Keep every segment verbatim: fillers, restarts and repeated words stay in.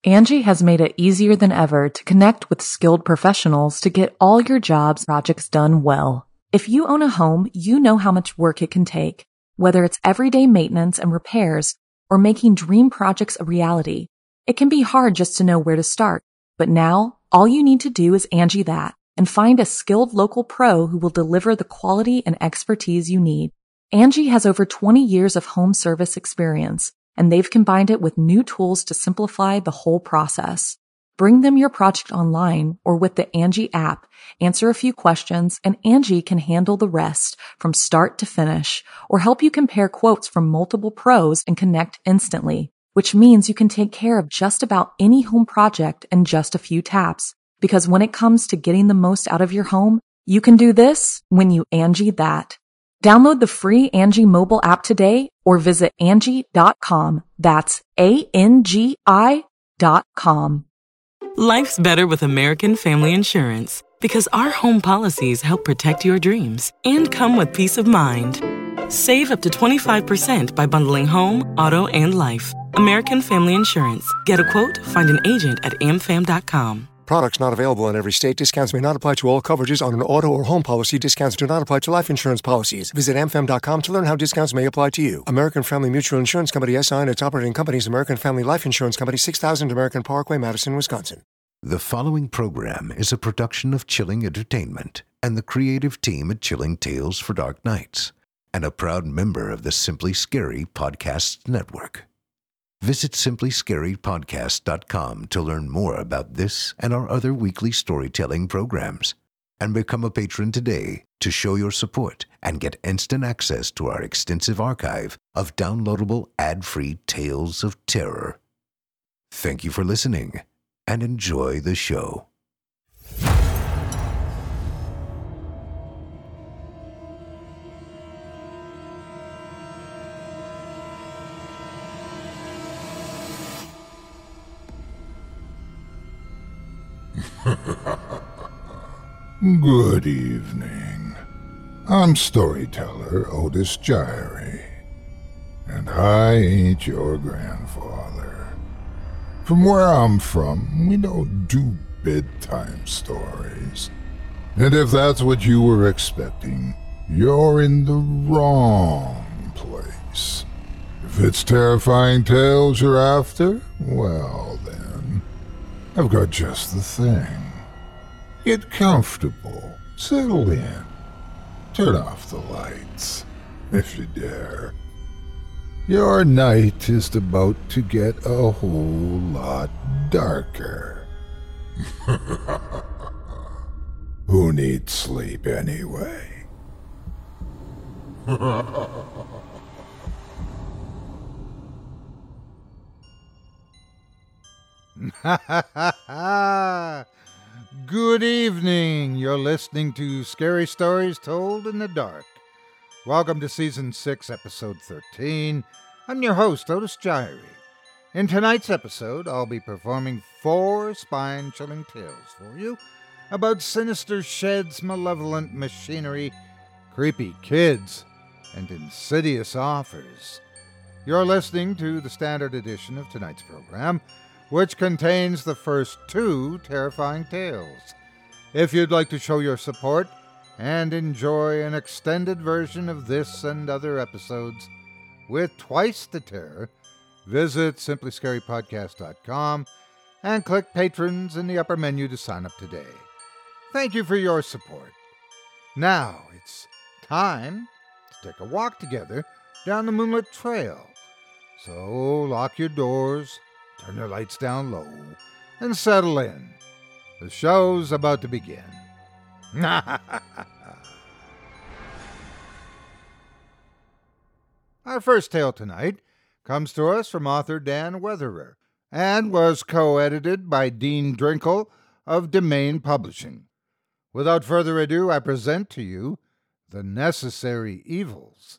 Angie has made it easier than ever to connect with skilled professionals to get all your jobs projects done well. If you own a home, you know how much work it can take, whether it's everyday maintenance and repairs or making dream projects a reality. It can be hard just to know where to start, but now all you need to do is Angie that and find a skilled local pro who will deliver the quality and expertise you need. Angie has over twenty years of home service experience, and they've combined it with new tools to simplify the whole process. Bring them your project online or with the Angie app, answer a few questions, and Angie can handle the rest from start to finish or help you compare quotes from multiple pros and connect instantly, which means you can take care of just about any home project in just a few taps. Because when it comes to getting the most out of your home, you can do this when you Angie that. Download the free Angie mobile app today or visit Angie dot com. That's A N G I dot com. Life's better with American Family Insurance because our home policies help protect your dreams and come with peace of mind. Save up to twenty-five percent by bundling home, auto, and life. American Family Insurance. Get a quote, find an agent at A M fam dot com. Products not available in every state. Discounts may not apply to all coverages on an auto or home policy. Discounts do not apply to life insurance policies. Visit A M fam dot com to learn how discounts may apply to you. American Family Mutual Insurance Company, S I and its operating companies, American Family Life Insurance Company, six thousand American Parkway, Madison, Wisconsin. The following program is a production of Chilling Entertainment and the creative team at Chilling Tales for Dark Nights, and a proud member of the Simply Scary Podcasts Network. Visit simply scary podcast dot com to learn more about this and our other weekly storytelling programs, and become a patron today to show your support and get instant access to our extensive archive of downloadable ad-free tales of terror. Thank you for listening and enjoy the show. Good evening. I'm storyteller Otis Gyrie, and I ain't your grandfather. From where I'm from, we don't do bedtime stories. And if that's what you were expecting, you're in the wrong place. If it's terrifying tales you're after, well then, I've got just the thing. Get comfortable, settle in, turn off the lights, if you dare. Your night is about to get a whole lot darker. Who needs sleep anyway? Ha ha ha ha! Good evening. You're listening to Scary Stories Told in the Dark. Welcome to Season six, Episode thirteen. I'm your host, Otis Gyrie. In tonight's episode, I'll be performing four spine-chilling tales for you about sinister sheds, malevolent machinery, creepy kids, and insidious offers. You're listening to the standard edition of tonight's program, which contains the first two terrifying tales. If you'd like to show your support and enjoy an extended version of this and other episodes with twice the terror, visit simply scary podcast dot com and click Patrons in the upper menu to sign up today. Thank you for your support. Now it's time to take a walk together down the moonlit trail. So lock your doors, turn your lights down low, and settle in. The show's about to begin. Our first tale tonight comes to us from author Dan Weatherer and was co-edited by Dean Drinkle of Domain Publishing. Without further ado, I present to you The Necessary Evils.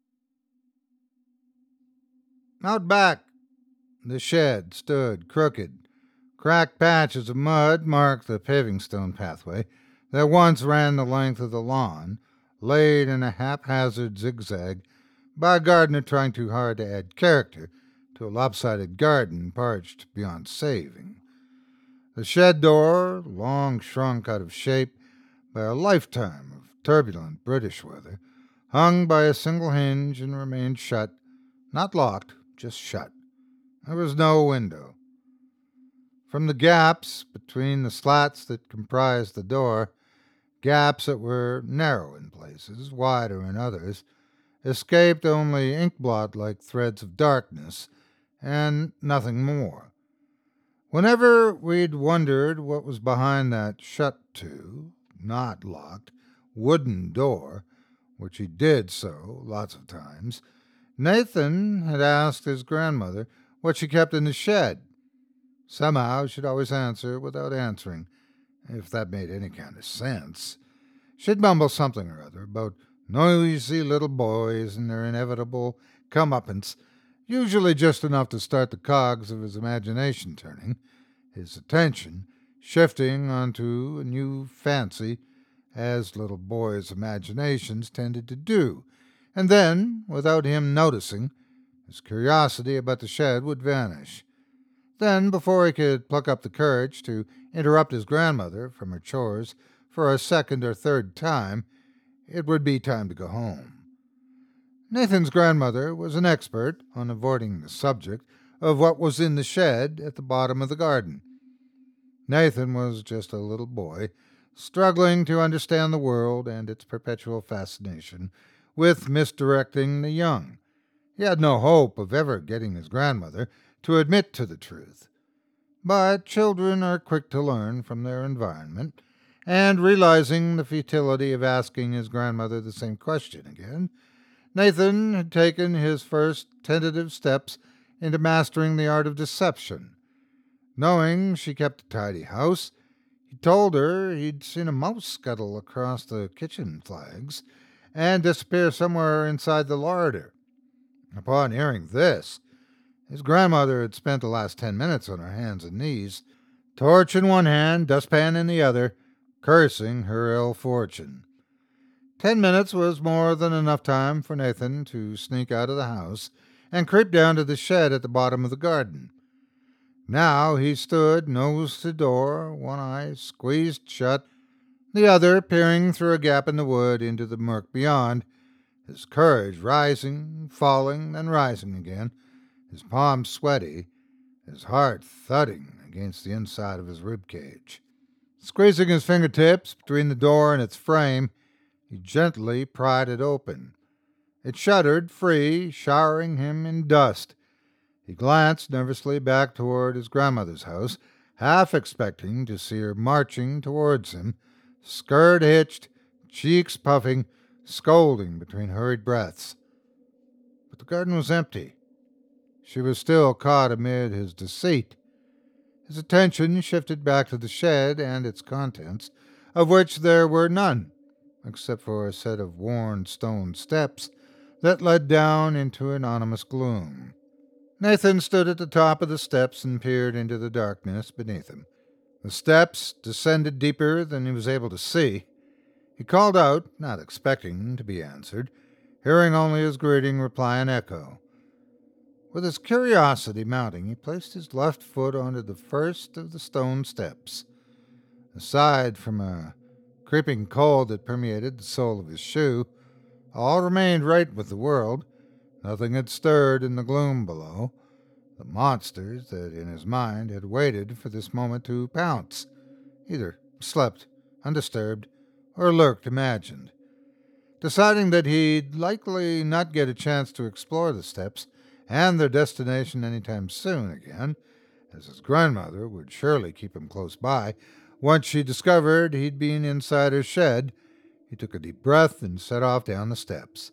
Out back, the shed stood crooked. Cracked patches of mud marked the paving stone pathway that once ran the length of the lawn, laid in a haphazard zigzag by a gardener trying too hard to add character to a lopsided garden parched beyond saving. The shed door, long shrunk out of shape by a lifetime of turbulent British weather, hung by a single hinge and remained shut, not locked, just shut. There was no window. From the gaps between the slats that comprised the door, gaps that were narrow in places, wider in others, escaped only inkblot-like threads of darkness, and nothing more. Whenever we'd wondered what was behind that shut-to, not locked, wooden door, which he did so lots of times, Nathan had asked his grandmother what she kept in the shed. Somehow she'd always answer without answering, if that made any kind of sense. She'd mumble something or other about noisy little boys and their inevitable comeuppance, usually just enough to start the cogs of his imagination turning, his attention shifting onto a new fancy, as little boys' imaginations tended to do, and then, without him noticing, his curiosity about the shed would vanish. Then, before he could pluck up the courage to interrupt his grandmother from her chores for a second or third time, it would be time to go home. Nathan's grandmother was an expert on avoiding the subject of what was in the shed at the bottom of the garden. Nathan was just a little boy, struggling to understand the world and its perpetual fascination with misdirecting the young. He had no hope of ever getting his grandmother to admit to the truth. But children are quick to learn from their environment, and realizing the futility of asking his grandmother the same question again, Nathan had taken his first tentative steps into mastering the art of deception. Knowing she kept a tidy house, he told her he'd seen a mouse scuttle across the kitchen flags and disappear somewhere inside the larder. Upon hearing this, his grandmother had spent the last ten minutes on her hands and knees, torch in one hand, dustpan in the other, cursing her ill fortune. Ten minutes was more than enough time for Nathan to sneak out of the house and creep down to the shed at the bottom of the garden. Now he stood nose to door, one eye squeezed shut, the other peering through a gap in the wood into the murk beyond, his courage rising, falling, then rising again, his palms sweaty, his heart thudding against the inside of his rib cage. Squeezing his fingertips between the door and its frame, he gently pried it open. It shuddered free, showering him in dust. He glanced nervously back toward his grandmother's house, half expecting to see her marching towards him, skirt hitched, cheeks puffing, scolding between hurried breaths. But the garden was empty. She was still caught amid his deceit. His attention shifted back to the shed and its contents, of which there were none, except for a set of worn stone steps that led down into anonymous gloom. Nathan stood at the top of the steps and peered into the darkness beneath him. The steps descended deeper than he was able to see. He called out, not expecting to be answered, hearing only his greeting reply in echo. With his curiosity mounting, he placed his left foot onto the first of the stone steps. Aside from a creeping cold that permeated the sole of his shoe, all remained right with the world. Nothing had stirred in the gloom below. The monsters that in his mind had waited for this moment to pounce, either slept undisturbed or lurked imagined. Deciding that he'd likely not get a chance to explore the steps and their destination any time soon again, as his grandmother would surely keep him close by, once she discovered he'd been inside her shed, he took a deep breath and set off down the steps.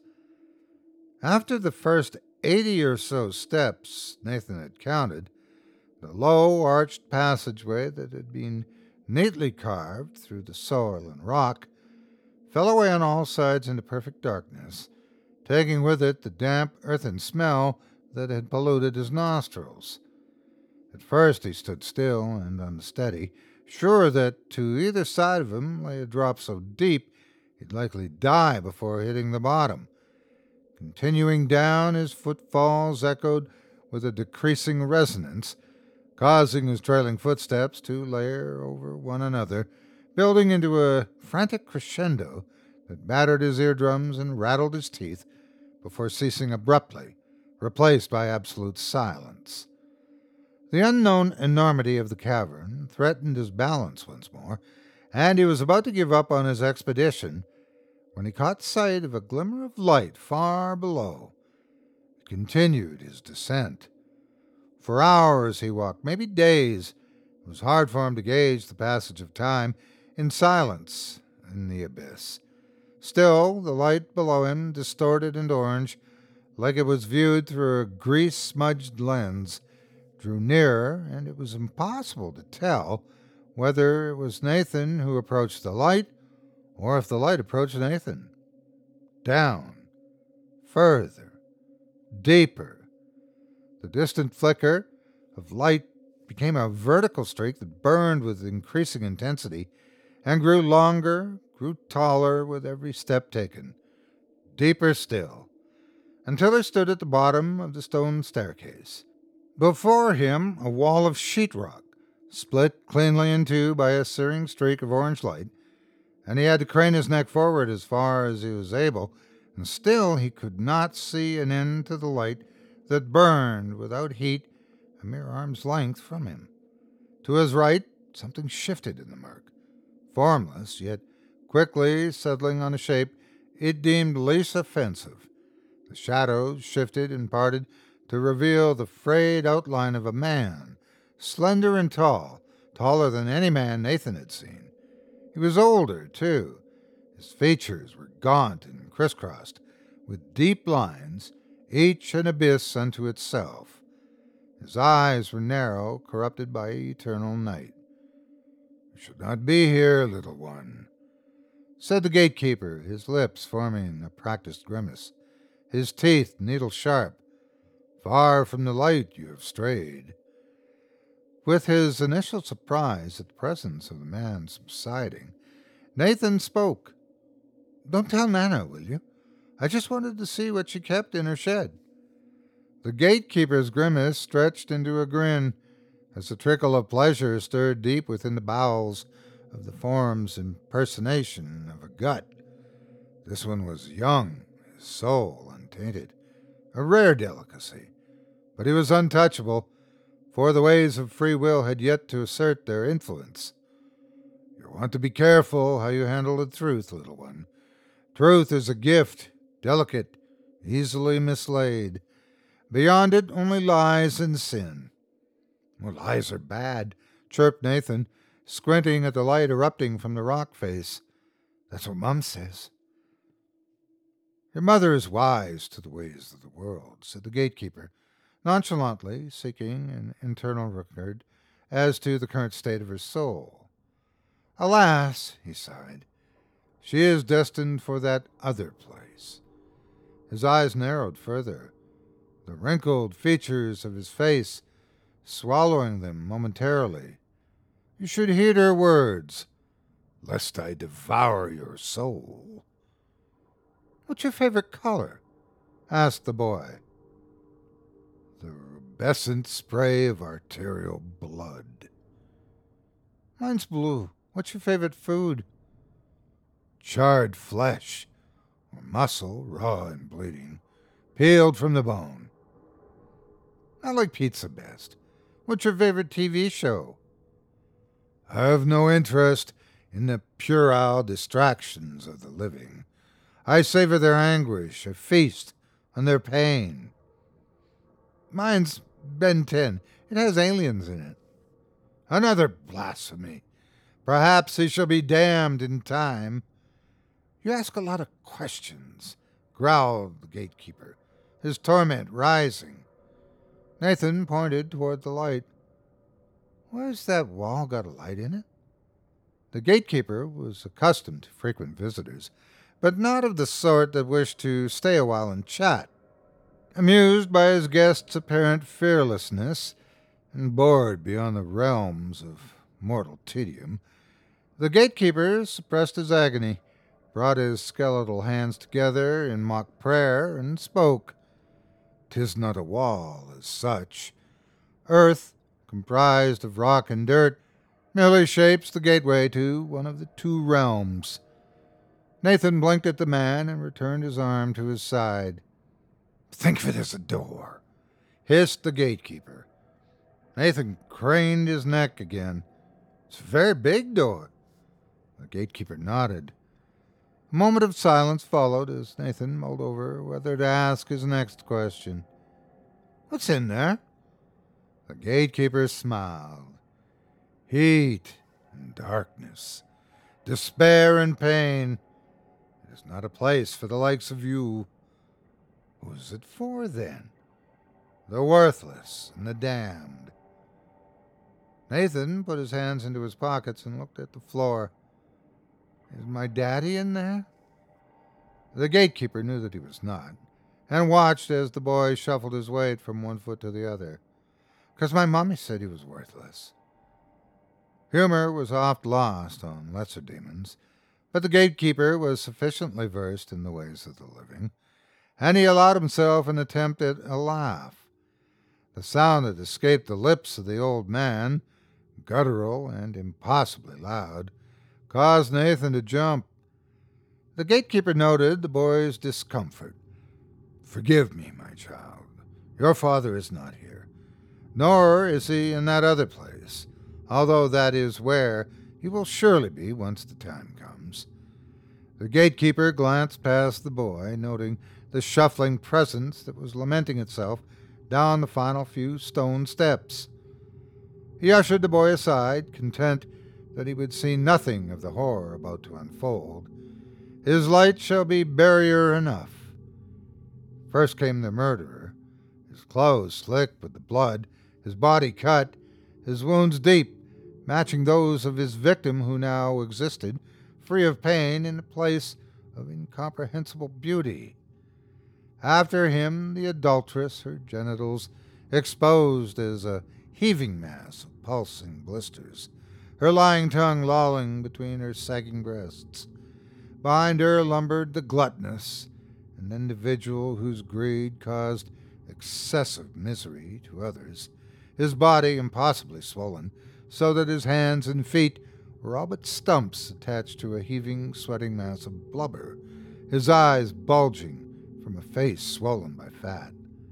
After the first eighty or so steps Nathan had counted, the low, arched passageway that had been neatly carved through the soil and rock fell away on all sides into perfect darkness, taking with it the damp, earthen smell that had polluted his nostrils. At first he stood still and unsteady, sure that to either side of him lay a drop so deep he'd likely die before hitting the bottom. Continuing down, his footfalls echoed with a decreasing resonance, causing his trailing footsteps to layer over one another, building into a frantic crescendo that battered his eardrums and rattled his teeth before ceasing abruptly, replaced by absolute silence. The unknown enormity of the cavern threatened his balance once more, and he was about to give up on his expedition when he caught sight of a glimmer of light far below. It continued his descent. For hours he walked, maybe days. It was hard for him to gauge the passage of time in silence in the abyss. Still, the light below him, distorted and orange, like it was viewed through a grease-smudged lens, drew nearer, and it was impossible to tell whether it was Nathan who approached the light or if the light approached Nathan. Down, further, deeper. The distant flicker of light became a vertical streak that burned with increasing intensity and grew longer, grew taller with every step taken, deeper still, until he stood at the bottom of the stone staircase. Before him, a wall of sheetrock, split cleanly in two by a searing streak of orange light, and he had to crane his neck forward as far as he was able, and still he could not see an end to the light that burned without heat a mere arm's length from him. To his right, something shifted in the murk, formless, yet quickly settling on a shape it deemed least offensive. The shadows shifted and parted to reveal the frayed outline of a man, slender and tall, taller than any man Nathan had seen. He was older, too. His features were gaunt and crisscrossed, with deep lines, each an abyss unto itself. His eyes were narrow, corrupted by eternal night. "You should not be here, little one," said the gatekeeper, his lips forming a practiced grimace, his teeth needle-sharp. "Far from the light you have strayed." With his initial surprise at the presence of the man subsiding, Nathan spoke. "Don't tell Nana, will you? I just wanted to see what she kept in her shed." The gatekeeper's grimace stretched into a grin as a trickle of pleasure stirred deep within the bowels of the form's impersonation of a gut. This one was young, his soul untainted, a rare delicacy, but he was untouchable, for the ways of free will had yet to assert their influence. "You want to be careful how you handle the truth, little one. Truth is a gift, delicate, easily mislaid. Beyond it only lies and sin." "Well, lies are bad," chirped Nathan, squinting at the light erupting from the rock face. "That's what Mum says." "Your mother is wise to the ways of the world," said the gatekeeper, nonchalantly seeking an internal record as to the current state of her soul. "Alas," he sighed, "she is destined for that other place." His eyes narrowed further, the wrinkled features of his face swallowing them momentarily. "You should heed her words, lest I devour your soul." "What's your favorite color?" asked the boy. "The rubescent spray of arterial blood." "Mine's blue. What's your favorite food?" "Charred flesh, or muscle, raw and bleeding, peeled from the bone." "I like pizza best. What's your favorite T V show?" "I have no interest in the puerile distractions of the living. I savor their anguish, I feast on their pain." "Mine's Ben ten. It has aliens in it." "Another blasphemy. Perhaps he shall be damned in time." "You ask a lot of questions," growled the gatekeeper, his torment rising. Nathan pointed toward the light. "Where's that wall got a light in it?" The gatekeeper was accustomed to frequent visitors, but not of the sort that wished to stay a while and chat. Amused by his guest's apparent fearlessness, and bored beyond the realms of mortal tedium, the gatekeeper suppressed his agony, brought his skeletal hands together in mock prayer, and spoke. 'Tis not a wall as such. Earth, comprised of rock and dirt, merely shapes the gateway to one of the two realms. Nathan blinked at the man and returned his arm to his side. Think of it as a door, hissed the gatekeeper. Nathan craned his neck again. It's a very big door. The gatekeeper nodded. A moment of silence followed as Nathan mulled over whether to ask his next question. What's in there? The gatekeeper smiled. Heat and darkness, despair and pain. It is not a place for the likes of you. Who's it for, then? The worthless and the damned. Nathan put his hands into his pockets and looked at the floor. Is my daddy in there? The gatekeeper knew that he was not, and watched as the boy shuffled his weight from one foot to the other. Because my mommy said he was worthless. Humor was oft lost on lesser demons, but the gatekeeper was sufficiently versed in the ways of the living, and he allowed himself an attempt at a laugh. The sound that escaped the lips of the old man, guttural and impossibly loud, caused Nathan to jump. The gatekeeper noted the boy's discomfort. Forgive me, my child. Your father is not here, nor is he in that other place, although that is where he will surely be once the time comes. The gatekeeper glanced past the boy, noting the shuffling presence that was lamenting itself down the final few stone steps. He ushered the boy aside, content that he would see nothing of the horror about to unfold. His light shall be barrier enough. First came the murderer, his clothes slicked with the blood, his body cut, his wounds deep, matching those of his victim who now existed, free of pain in a place of incomprehensible beauty. After him the adulteress, her genitals exposed as a heaving mass of pulsing blisters, her lying tongue lolling between her sagging breasts. Behind her lumbered the gluttonous, an individual whose greed caused excessive misery to others, his body impossibly swollen, so that his hands and feet were all but stumps attached to a heaving, sweating mass of blubber, his eyes bulging from a face swollen by fat.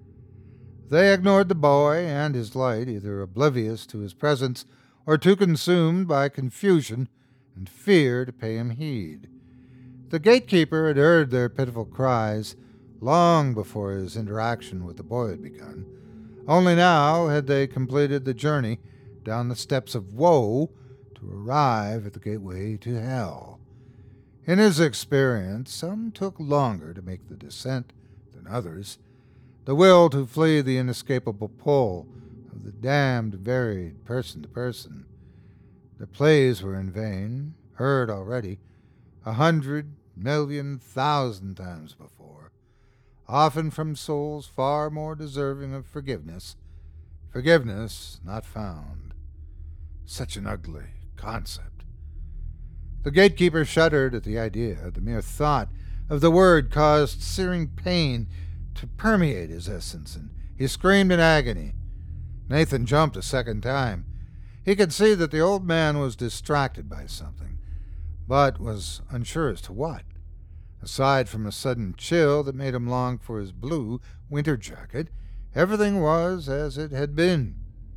They ignored the boy and his light, either oblivious to his presence or too consumed by confusion and fear to pay him heed. The gatekeeper had heard their pitiful cries long before his interaction with the boy had begun. Only now had they completed the journey down the steps of woe to arrive at the gateway to hell. In his experience, some took longer to make the descent than others. The will to flee the inescapable pull of the damned varied person to person. The plays were in vain, heard already, a hundred million thousand times before, often from souls far more deserving of forgiveness, forgiveness not found. Such an ugly concept. The gatekeeper shuddered at the idea. The mere thought of the word caused searing pain to permeate his essence, and he screamed in agony. Nathan jumped a second time. He could see that the old man was distracted by something, but was unsure as to what. Aside from a sudden chill that made him long for his blue winter jacket, everything was as it had been.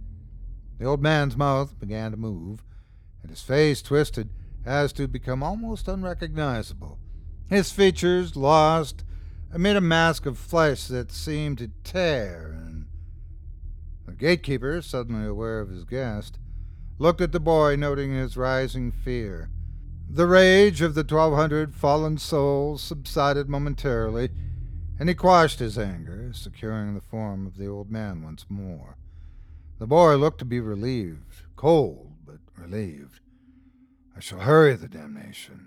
The old man's mouth began to move, and his face twisted as to become almost unrecognizable, his features lost amid a mask of flesh that seemed to tear, and the gatekeeper, suddenly aware of his guest, looked at the boy, noting his rising fear. The rage of the twelve hundred fallen souls subsided momentarily, and he quashed his anger, securing the form of the old man once more. The boy looked to be relieved, cold, but relieved. I shall hurry the damnation.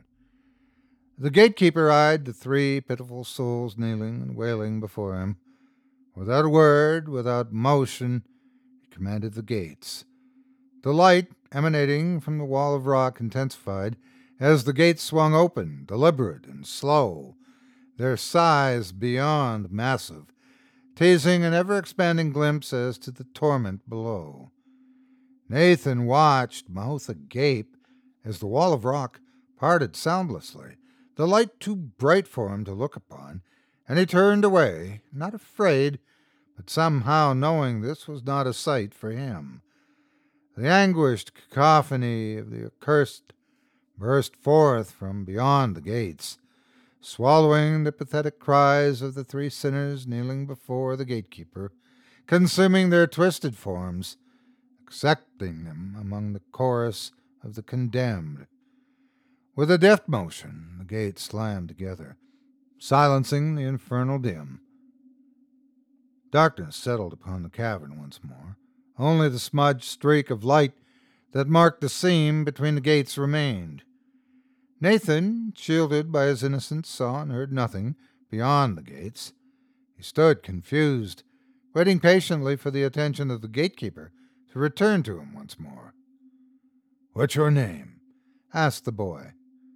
The gatekeeper eyed the three pitiful souls kneeling and wailing before him. Without a word, without motion, he commanded the gates. The light emanating from the wall of rock intensified as the gates swung open, deliberate and slow, their size beyond massive, teasing an ever-expanding glimpse as to the torment below. Nathan watched, mouth agape, as the wall of rock parted soundlessly, the light too bright for him to look upon, and he turned away, not afraid, but somehow knowing this was not a sight for him. The anguished cacophony of the accursed burst forth from beyond the gates, swallowing the pathetic cries of the three sinners kneeling before the gatekeeper, consuming their twisted forms, accepting them among the chorus of the condemned. With a deft motion, the gates slammed together, silencing the infernal din. Darkness settled upon the cavern once more. Only the smudged streak of light that marked the seam between the gates remained. Nathan, shielded by his innocence, saw and heard nothing beyond the gates. He stood confused, waiting patiently for the attention of the gatekeeper to return to him once more. "What's your name?" asked the boy.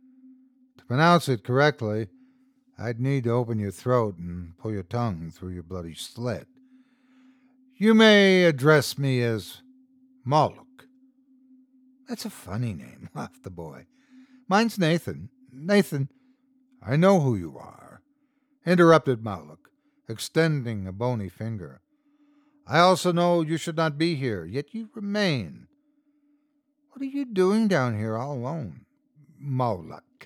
To pronounce it correctly, I'd need to open your throat and pull your tongue through your bloody slit. "You may address me as Moloch." "That's a funny name," laughed the boy. "Mine's Nathan. Nathan—" "I know who you are," interrupted Moloch, extending a bony finger. "I also know you should not be here, yet you remain. What are you doing down here all alone, Moloch?"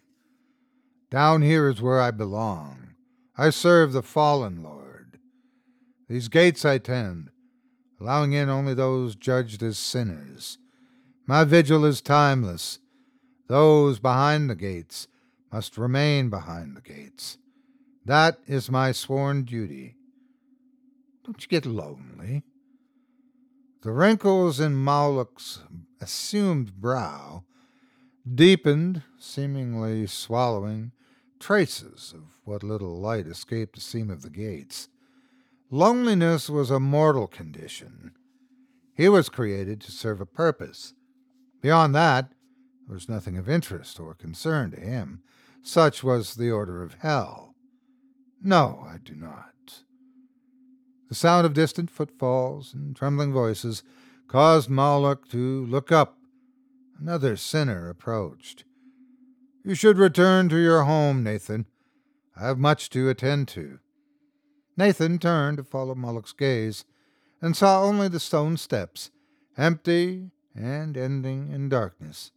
"Down here is where I belong. I serve the fallen Lord. These gates I tend, allowing in only those judged as sinners. My vigil is timeless. Those behind the gates must remain behind the gates. That is my sworn duty. Don't you get lonely?" The wrinkles in Moloch's assumed brow deepened, seemingly swallowing traces of what little light escaped the seam of the gates. Loneliness was a mortal condition. He was created to serve a purpose. Beyond that, there was nothing of interest or concern to him. Such was the order of hell. "No, I do not." The sound of distant footfalls and trembling voices caused Moloch to look up. Another sinner approached. "You should return to your home, Nathan. I have much to attend to." Nathan turned to follow Moloch's gaze, and saw only the stone steps, empty and ending in darkness.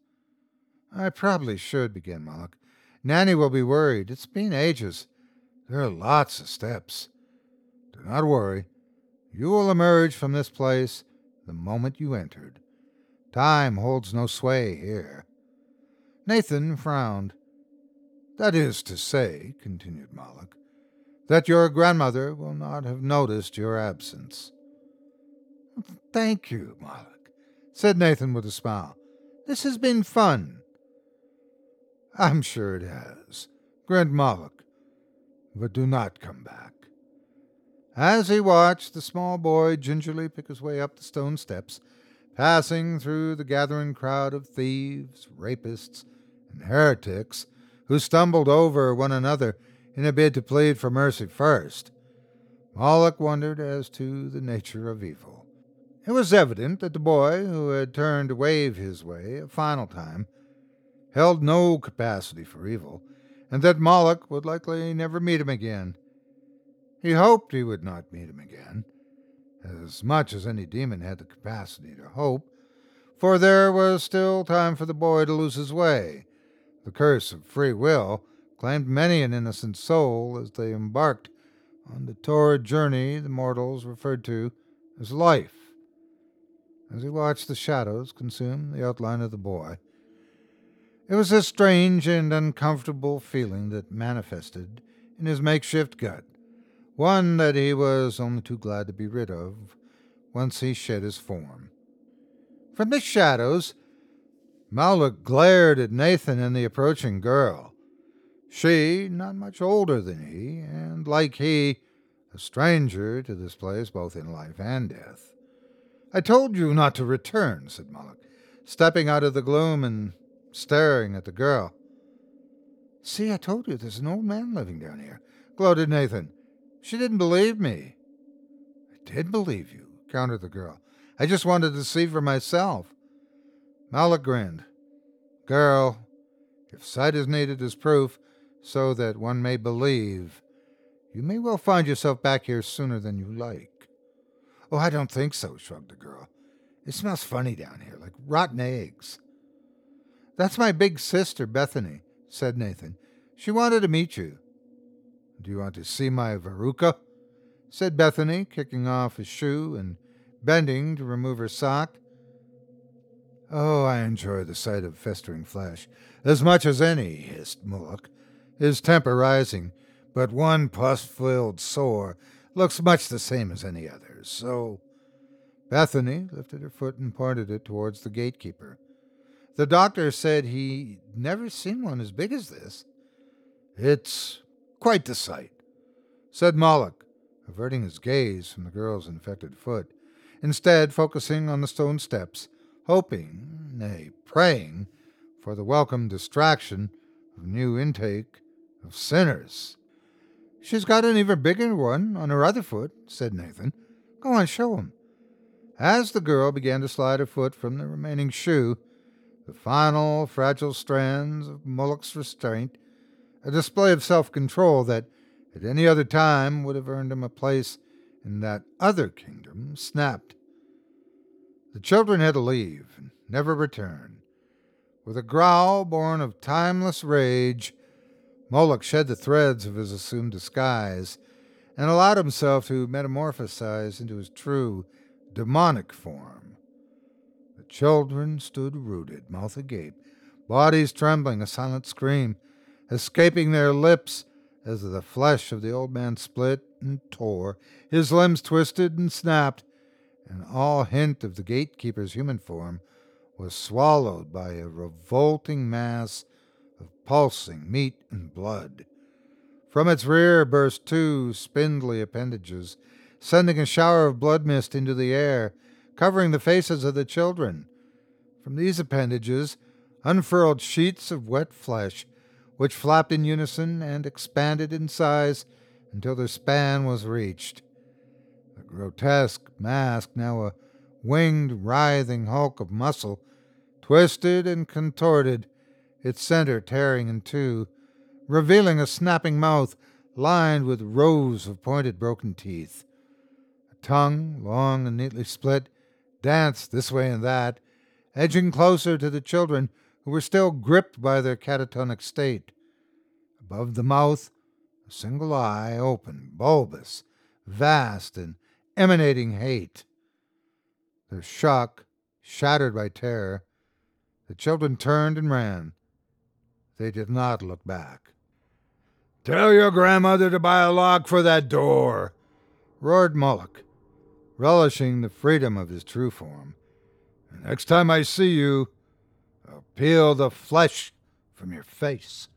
"I probably should," began Moloch. "Nanny will be worried. It's been ages. There are lots of steps." "Do not worry. You will emerge from this place the moment you entered. Time holds no sway here." Nathan frowned. "That is to say," continued Moloch, "that your grandmother will not have noticed your absence." "Thank you, Moloch," said Nathan with a smile. "This has been fun." "I'm sure it has," grinned Moloch. "But do not come back." As he watched the small boy gingerly pick his way up the stone steps, passing through the gathering crowd of thieves, rapists, and heretics who stumbled over one another in a bid to plead for mercy first, Moloch wondered as to the nature of evil. It was evident that the boy, who had turned to wave his way a final time, held no capacity for evil, and that Moloch would likely never meet him again. He hoped he would not meet him again, as much as any demon had the capacity to hope, for there was still time for the boy to lose his way. The curse of free will claimed many an innocent soul as they embarked on the torrid journey the mortals referred to as life. As he watched the shadows consume the outline of the boy, it was a strange and uncomfortable feeling that manifested in his makeshift gut, one that he was only too glad to be rid of once he shed his form. From the shadows, Moloch glared at Nathan and the approaching girl. She, not much older than he, and, like he, a stranger to this place both in life and death. "I told you not to return," said Moloch, stepping out of the gloom and staring at the girl. "See, I told you there's an old man living down here," gloated Nathan. "She didn't believe me." did believe you, countered the girl. I just wanted to see for myself. Moloch grinned. Girl, if sight is needed as proof, so that one may believe, you may well find yourself back here sooner than you like. Oh, I don't think so, shrugged the girl. It smells funny down here, like rotten eggs. That's my big sister, Bethany, said Nathan. She wanted to meet you. Do you want to see my Veruca? Said Bethany, kicking off his shoe and bending to remove her sock. Oh, I enjoy the sight of festering flesh as much as any, hissed Moloch, his temper rising, but one pus-filled sore looks much the same as any other, so... Bethany lifted her foot and pointed it towards the gatekeeper. The doctor said he'd never seen one as big as this. It's quite the sight, said Moloch, averting his gaze from the girl's infected foot, instead focusing on the stone steps, hoping, nay, praying, for the welcome distraction of new intake of sinners. She's got an even bigger one on her other foot, said Nathan. Go on, show him. As the girl began to slide her foot from the remaining shoe, the final fragile strands of Moloch's restraint, a display of self-control that at any other time would have earned him a place in that other kingdom, snapped. The children had to leave and never return. With a growl born of timeless rage, Moloch shed the threads of his assumed disguise and allowed himself to metamorphosize into his true, demonic form. The children stood rooted, mouth agape, bodies trembling, a silent scream escaping their lips as the flesh of the old man split and tore, his limbs twisted and snapped, and all hint of the gatekeeper's human form was swallowed by a revolting mass of pulsing meat and blood. From its rear burst two spindly appendages, sending a shower of blood mist into the air, covering the faces of the children. From these appendages unfurled sheets of wet flesh, which flapped in unison and expanded in size until their span was reached. The grotesque mask, now a winged, writhing hulk of muscle, twisted and contorted, its center tearing in two, revealing a snapping mouth lined with rows of pointed broken teeth. A tongue, long and neatly split, danced this way and that, edging closer to the children who were still gripped by their catatonic state. Above the mouth, a single eye open, bulbous, vast, and emanating hate. Their shock shattered by terror, the children turned and ran. They did not look back. "Tell your grandmother to buy a lock for that door," roared Moloch, relishing the freedom of his true form. "The next time I see you, I'll peel the flesh from your face."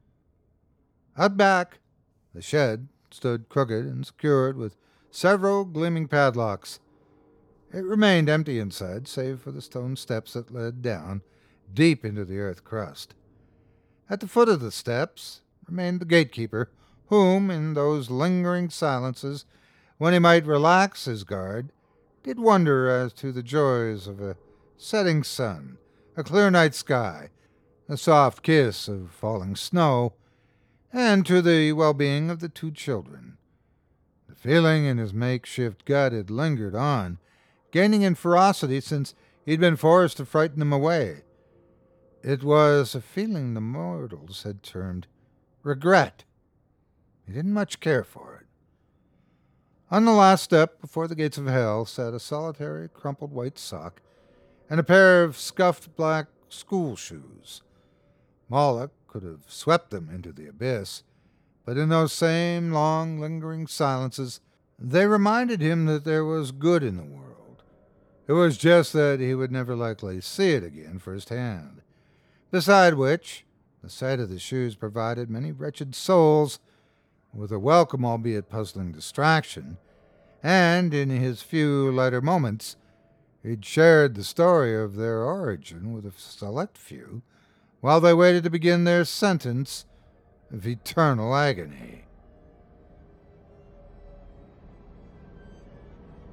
Out back, the shed stood crooked and secured with several gleaming padlocks. It remained empty inside, save for the stone steps that led down deep into the earth crust. At the foot of the steps remained the gatekeeper, whom, in those lingering silences, when he might relax his guard, did wonder as to the joys of a setting sun, a clear night sky, the soft kiss of falling snow, and to the well-being of the two children. The feeling in his makeshift gut had lingered on, gaining in ferocity since he'd been forced to frighten them away. It was a feeling the mortals had termed regret. He didn't much care for it. On the last step before the gates of hell sat a solitary, crumpled white sock and a pair of scuffed black school shoes. Moloch could have swept them into the abyss, but in those same long, lingering silences, they reminded him that there was good in the world. It was just that he would never likely see it again firsthand. Beside which, the sight of the shoes provided many wretched souls with a welcome, albeit puzzling, distraction, and in his few lighter moments, he'd shared the story of their origin with a select few, while they waited to begin their sentence of eternal agony.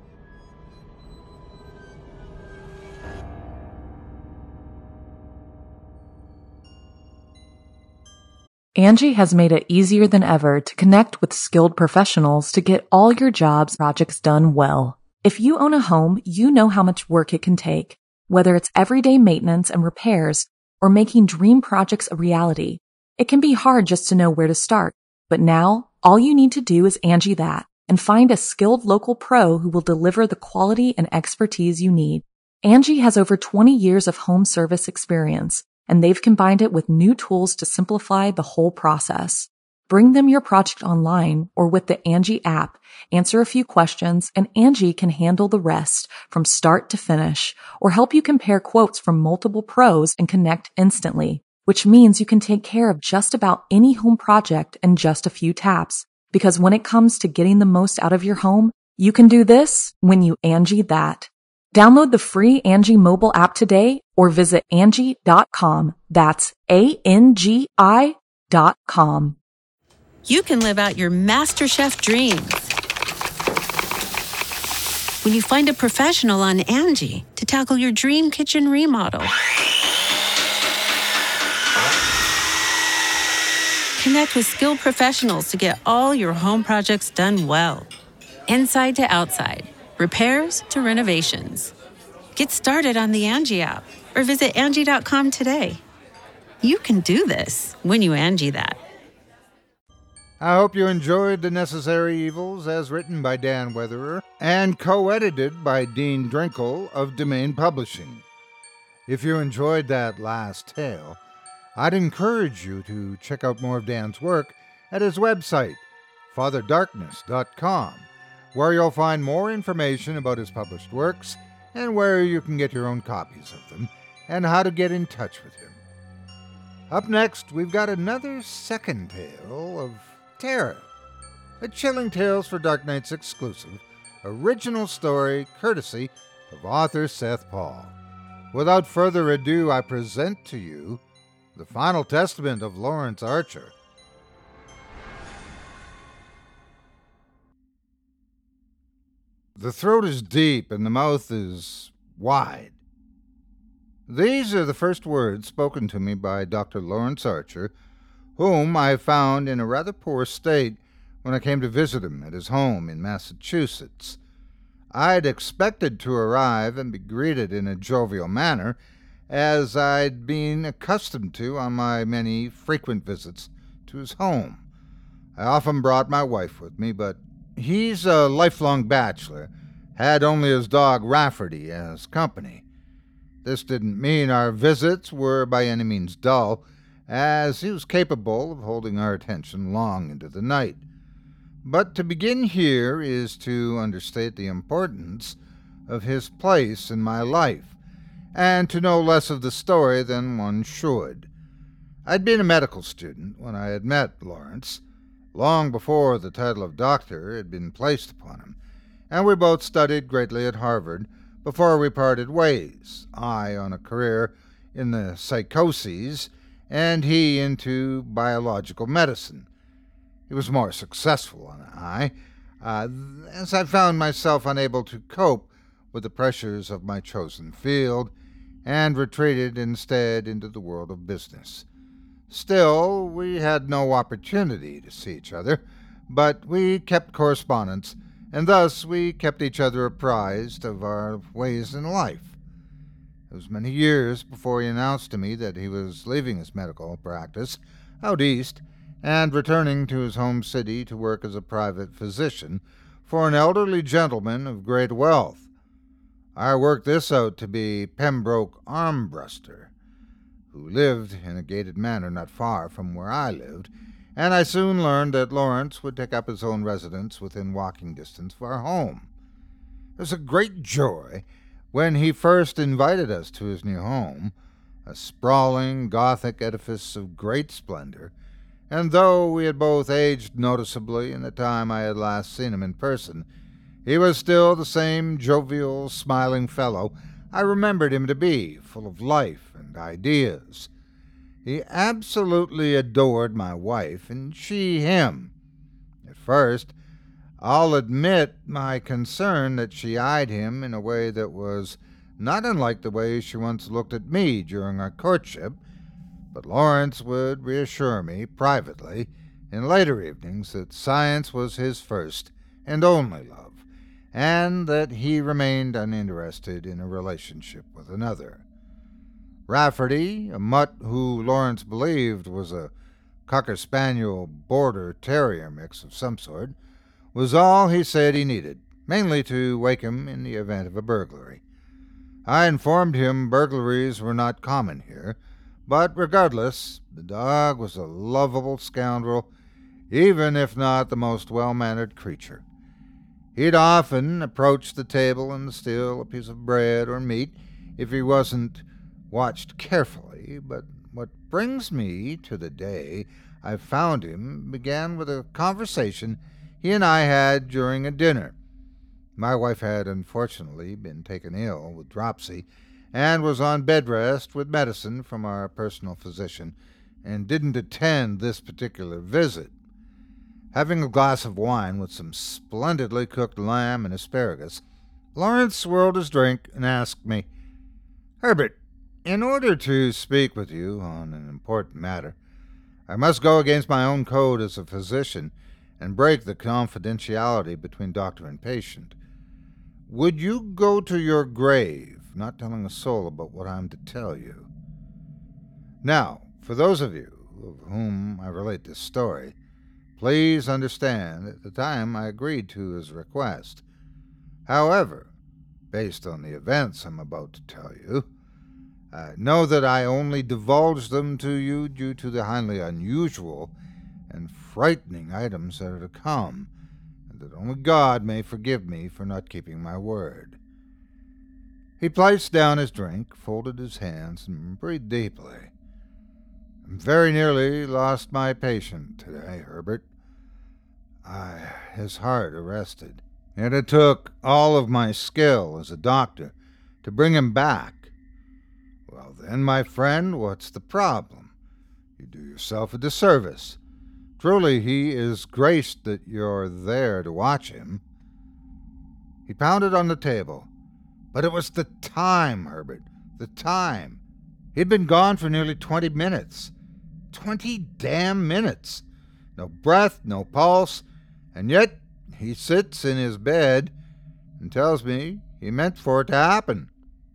Angie has made it easier than ever to connect with skilled professionals to get all your jobs projects done well. If you own a home, you know how much work it can take, whether it's everyday maintenance and repairs or making dream projects a reality. It can be hard just to know where to start, but now all you need to do is Angie that and find a skilled local pro who will deliver the quality and expertise you need. Angie has over twenty years of home service experience, and they've combined it with new tools to simplify the whole process. Bring them your project online or with the Angie app, answer a few questions, and Angie can handle the rest from start to finish or help you compare quotes from multiple pros and connect instantly, which means you can take care of just about any home project in just a few taps. Because when it comes to getting the most out of your home, you can do this when you Angie that. Download the free Angie mobile app today or visit Angie dot com. That's A N G I dot com. You can live out your MasterChef dreams when you find a professional on Angie to tackle your dream kitchen remodel. Connect with skilled professionals to get all your home projects done well. Inside to outside, repairs to renovations. Get started on the Angie app or visit Angie dot com today. You can do this when you Angie that. I hope you enjoyed The Necessary Evils as written by Dan Weatherer and co-edited by Dean Drinkle of Domain Publishing. If you enjoyed that last tale, I'd encourage you to check out more of Dan's work at his website, father darkness dot com, where you'll find more information about his published works and where you can get your own copies of them and how to get in touch with him. Up next, we've got another second tale of terror, a Chilling Tales for Dark Nights exclusive, original story courtesy of author Seth Paul. Without further ado, I present to you The Final Testament of Lawrence Archer. The throat is deep and the mouth is wide. These are the first words spoken to me by Doctor Lawrence Archer, whom I found in a rather poor state when I came to visit him at his home in Massachusetts. I'd expected to arrive and be greeted in a jovial manner, as I'd been accustomed to on my many frequent visits to his home. I often brought my wife with me, but he's a lifelong bachelor, had only his dog Rafferty as company. This didn't mean our visits were by any means dull, as he was capable of holding our attention long into the night. But to begin here is to understate the importance of his place in my life, and to know less of the story than one should. I'd been a medical student when I had met Lawrence, long before the title of doctor had been placed upon him, and we both studied greatly at Harvard before we parted ways, I on a career in the psychoses, and he into biological medicine. He was more successful than I, uh, as I found myself unable to cope with the pressures of my chosen field, and retreated instead into the world of business. Still, we had no opportunity to see each other, but we kept correspondence, and thus we kept each other apprised of our ways in life. It was many years before he announced to me that he was leaving his medical practice out east and returning to his home city to work as a private physician for an elderly gentleman of great wealth. I worked this out to be Pembroke Armbruster, who lived in a gated manor not far from where I lived, and I soon learned that Lawrence would take up his own residence within walking distance of our home. It was a great joy when he first invited us to his new home, a sprawling Gothic edifice of great splendor, and though we had both aged noticeably in the time I had last seen him in person, he was still the same jovial, smiling fellow I remembered him to be, full of life and ideas. He absolutely adored my wife, and she him. At first, I'll admit my concern that she eyed him in a way that was not unlike the way she once looked at me during our courtship, but Lawrence would reassure me privately in later evenings that science was his first and only love, and that he remained uninterested in a relationship with another. Rafferty, a mutt who Lawrence believed was a Cocker Spaniel Border Terrier mix of some sort, was all he said he needed, mainly to wake him in the event of a burglary. I informed him burglaries were not common here, but regardless, the dog was a lovable scoundrel, even if not the most well-mannered creature. He'd often approach the table and steal a piece of bread or meat if he wasn't watched carefully, but what brings me to the day I found him began with a conversation he and I had during a dinner. My wife had unfortunately been taken ill with dropsy and was on bed rest with medicine from our personal physician and didn't attend this particular visit. Having a glass of wine with some splendidly cooked lamb and asparagus, Lawrence swirled his drink and asked me, "Herbert, in order to speak with you on an important matter, I must go against my own code as a physician and break the confidentiality between doctor and patient. Would you go to your grave, not telling a soul about what I'm to tell you?" Now, for those of you of whom I relate this story, please understand at the time I agreed to his request. However, based on the events I'm about to tell you, I know that I only divulged them to you due to the highly unusual and frightening items that are to come, and that only God may forgive me for not keeping my word. He placed down his drink, folded his hands, and breathed deeply. I very nearly lost my patient today, Herbert. I, his heart arrested, and it took all of my skill as a doctor to bring him back. Well then, my friend, what's the problem? You do yourself a disservice. Truly, he is graced that you're there to watch him. He pounded on the table. But it was the time, Herbert, the time. He'd been gone for nearly twenty minutes. Twenty damn minutes. No breath, no pulse, and yet he sits in his bed and tells me he meant for it to happen.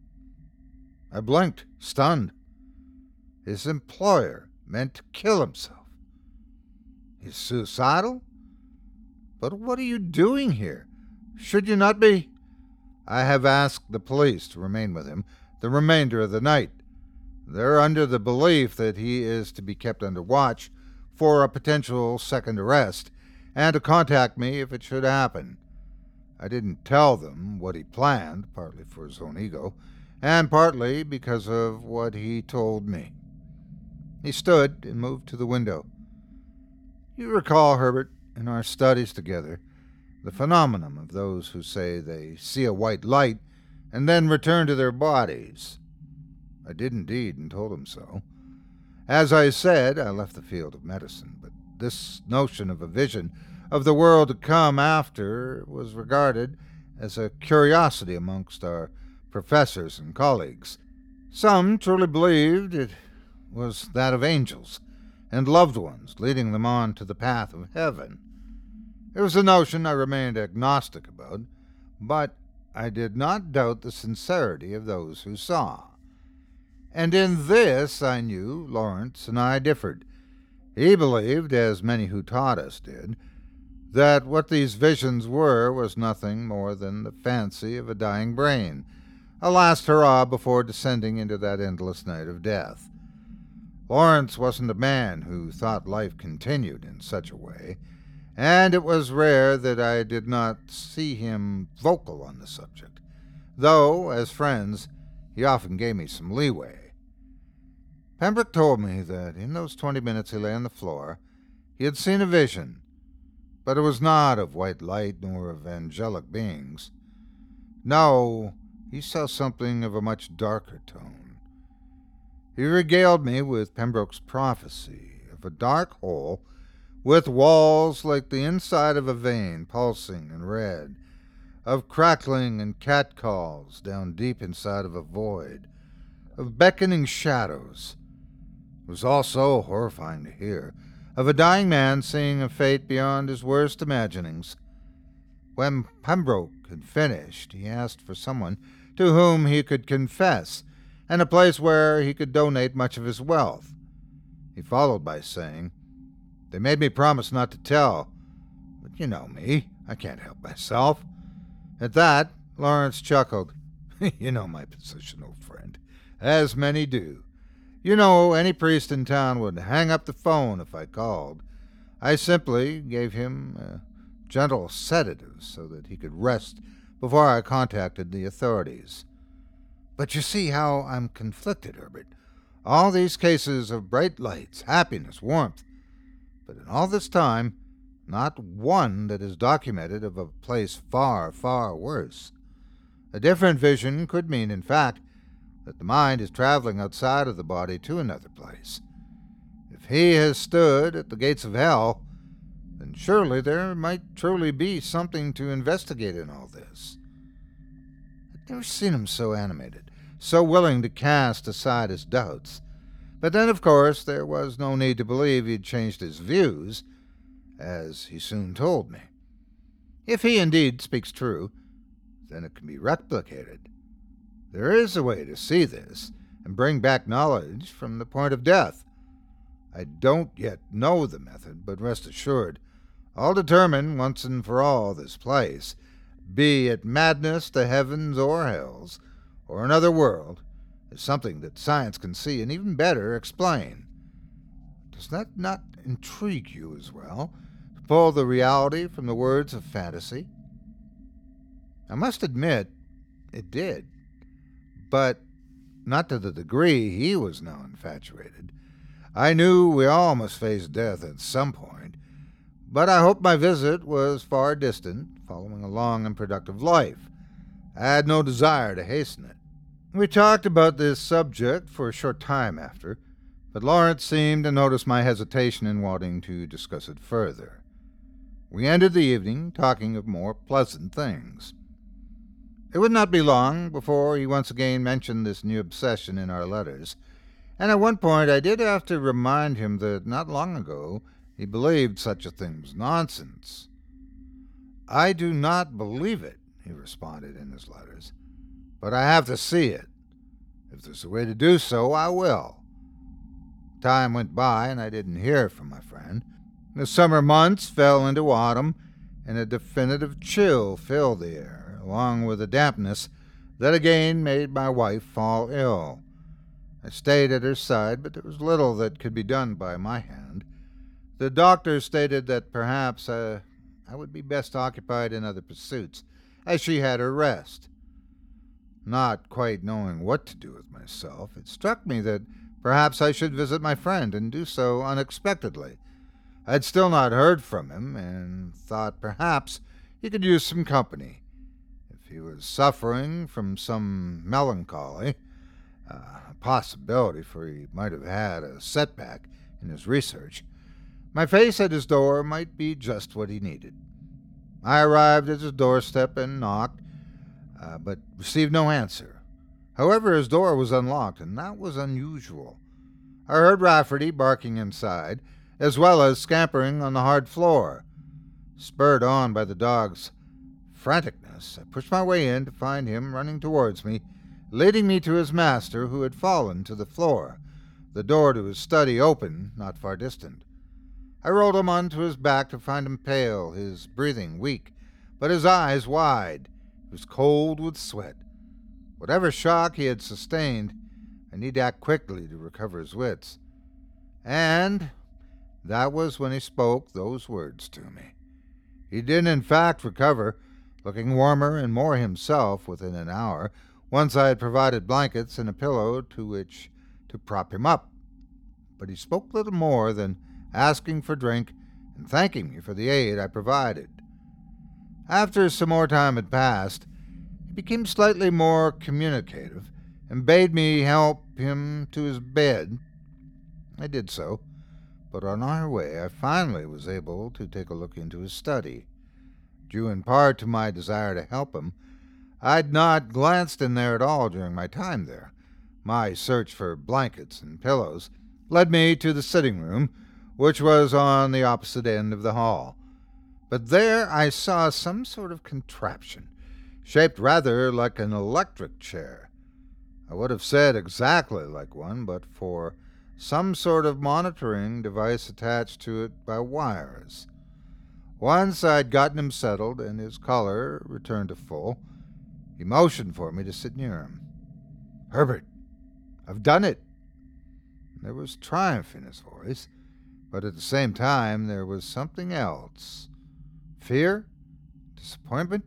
I blinked, stunned. His employer meant to kill himself. He's suicidal? But what are you doing here? Should you not be? I have asked the police to remain with him the remainder of the night. They're under the belief that he is to be kept under watch for a potential second arrest, and to contact me if it should happen. I didn't tell them what he planned, partly for his own ego, and partly because of what he told me. He stood and moved to the window. You recall, Herbert, in our studies together, the phenomenon of those who say they see a white light and then return to their bodies. I did indeed, and told him so. As I said, I left the field of medicine, but this notion of a vision of the world to come after was regarded as a curiosity amongst our professors and colleagues. Some truly believed it was that of angels and loved ones leading them on to the path of heaven. It was a notion I remained agnostic about, but I did not doubt the sincerity of those who saw. And in this I knew Lawrence and I differed. He believed, as many who taught us did, that what these visions were was nothing more than the fancy of a dying brain, a last hurrah before descending into that endless night of death. Lawrence wasn't a man who thought life continued in such a way, and it was rare that I did not see him vocal on the subject, though, as friends, he often gave me some leeway. Pembroke told me that in those twenty minutes he lay on the floor, he had seen a vision, but it was not of white light nor of angelic beings. No, he saw something of a much darker tone. He regaled me with Pembroke's prophecy of a dark hole with walls like the inside of a vein pulsing and red, of crackling and catcalls down deep inside of a void, of beckoning shadows. It was all so horrifying to hear, of a dying man seeing a fate beyond his worst imaginings. When Pembroke had finished, he asked for someone to whom he could confess, and a place where he could donate much of his wealth. He followed by saying, "They made me promise not to tell, but you know me, I can't help myself." At that, Lawrence chuckled. "You know my position, old friend, as many do. You know any priest in town would hang up the phone if I called. I simply gave him a gentle sedative so that he could rest before I contacted the authorities. But you see how I'm conflicted, Herbert. All these cases of bright lights, happiness, warmth, but in all this time, not one that is documented of a place far, far worse. A different vision could mean, in fact, that the mind is traveling outside of the body to another place. If he has stood at the gates of hell, then surely there might truly be something to investigate in all this." I'd never seen him so animated, so willing to cast aside his doubts. But then, of course, there was no need to believe he'd changed his views, as he soon told me. If he indeed speaks true, then it can be replicated. There is a way to see this and bring back knowledge from the point of death. I don't yet know the method, but rest assured, I'll determine once and for all this place, be it madness, the heavens, or hells, or another world, is something that science can see and even better explain. Does that not intrigue you as well, to pull the reality from the words of fantasy? I must admit, it did, but not to the degree he was now infatuated. I knew we all must face death at some point, but I hoped my visit was far distant, following a long and productive life. I had no desire to hasten it. We talked about this subject for a short time after, but Lawrence seemed to notice my hesitation in wanting to discuss it further. We ended the evening talking of more pleasant things. It would not be long before he once again mentioned this new obsession in our letters, and at one point I did have to remind him that not long ago he believed such a thing was nonsense. "I do not believe it," he responded in his letters, "but I have to see it. If there's a way to do so, I will." Time went by, and I didn't hear from my friend. The summer months fell into autumn, and a definitive chill filled the air, along with a dampness that again made my wife fall ill. I stayed at her side, but there was little that could be done by my hand. The doctor stated that perhaps uh, I would be best occupied in other pursuits, as she had her rest. Not quite knowing what to do with myself, it struck me that perhaps I should visit my friend, and do so unexpectedly. I had still not heard from him, and thought perhaps he could use some company. If he was suffering from some melancholy, uh, a possibility, for he might have had a setback in his research, my face at his door might be just what he needed. I arrived at his doorstep and knocked, uh, but received no answer. However, his door was unlocked, and that was unusual. I heard Rafferty barking inside, as well as scampering on the hard floor. Spurred on by the dog's franticness, I pushed my way in to find him running towards me, leading me to his master, who had fallen to the floor, the door to his study open, not far distant. I rolled him onto his back to find him pale, his breathing weak, but his eyes wide. He was cold with sweat. Whatever shock he had sustained, I need to act quickly to recover his wits. And that was when he spoke those words to me. He did in fact recover, looking warmer and more himself within an hour, once I had provided blankets and a pillow to which to prop him up. But he spoke little more than asking for drink and thanking me for the aid I provided. After some more time had passed, he became slightly more communicative and bade me help him to his bed. I did so, but on our way I finally was able to take a look into his study. Due in part to my desire to help him, I'd not glanced in there at all during my time there. My search for blankets and pillows led me to the sitting room, which was on the opposite end of the hall. But there I saw some sort of contraption, shaped rather like an electric chair. I would have said exactly like one, but for some sort of monitoring device attached to it by wires. Once I'd gotten him settled and his color returned to full, he motioned for me to sit near him. "Herbert, I've done it." There was triumph in his voice, but at the same time there was something else. Fear? Disappointment?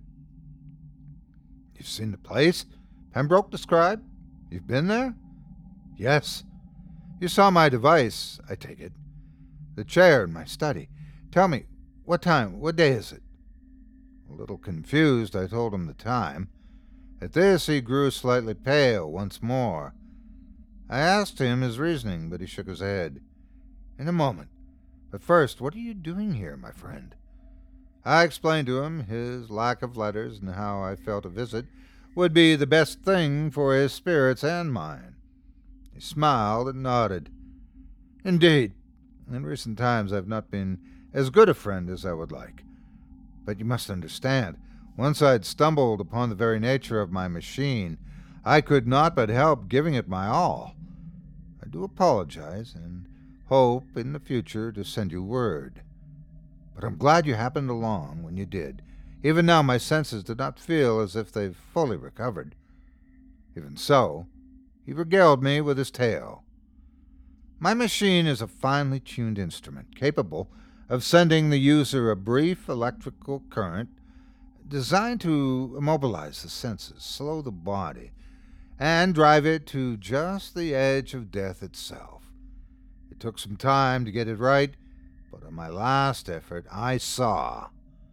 "You've seen the place Pembroke described? You've been there?" "Yes." "You saw my device, I take it. The chair in my study. Tell me, what time, what day is it?" A little confused, I told him the time. At this he grew slightly pale once more. I asked him his reasoning, but he shook his head. "In a moment. But first, what are you doing here, my friend?" I explained to him his lack of letters and how I felt a visit would be the best thing for his spirits and mine. He smiled and nodded. "Indeed, in recent times I've not been as good a friend as I would like. But you must understand, once I'd stumbled upon the very nature of my machine, I could not but help giving it my all. I do apologize, and hope in the future to send you word. But I'm glad you happened along when you did. Even now my senses do not feel as if they've fully recovered." Even so, he regaled me with his tale. "My machine is a finely tuned instrument, capable of sending the user a brief electrical current designed to immobilize the senses, slow the body, and drive it to just the edge of death itself. It took some time to get it right, but on my last effort I saw.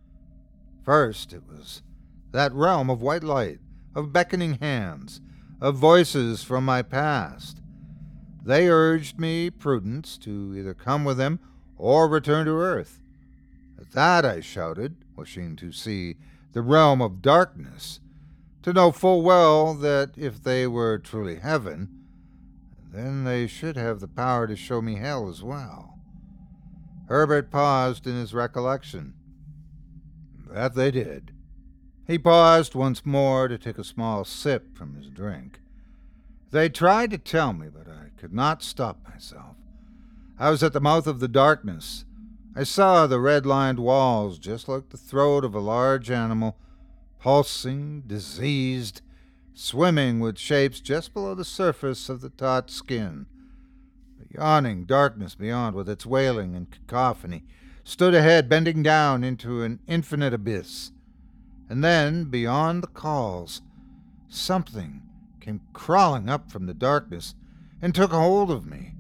First, it was that realm of white light, of beckoning hands, of voices from my past. They urged me, prudence, to either come with them or return to earth. At that I shouted, wishing to see the realm of darkness, to know full well that if they were truly heaven, then they should have the power to show me hell as well." Herbert paused in his recollection. "That they did." He paused once more to take a small sip from his drink. "They tried to tell me, but I could not stop myself. I was at the mouth of the darkness. I saw the red-lined walls, just like the throat of a large animal, pulsing, diseased, swimming with shapes just below the surface of the taut skin. The yawning darkness beyond, with its wailing and cacophony, stood ahead, bending down into an infinite abyss. And then, beyond the calls, something came crawling up from the darkness and took hold of me."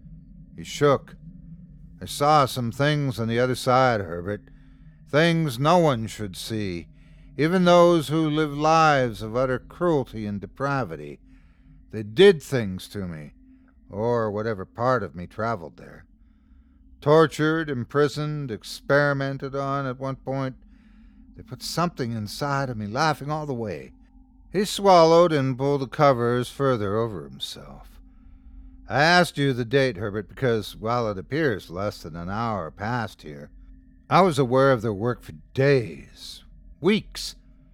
He shook. "I saw some things on the other side, Herbert. Things no one should see, even those who live lives of utter cruelty and depravity. They did things to me, or whatever part of me traveled there. Tortured, imprisoned, experimented on at one point. They put something inside of me, laughing all the way." He swallowed and pulled the covers further over himself. "I asked you the date, Herbert, because, while it appears less than an hour passed here, I was aware of their work for days, weeks.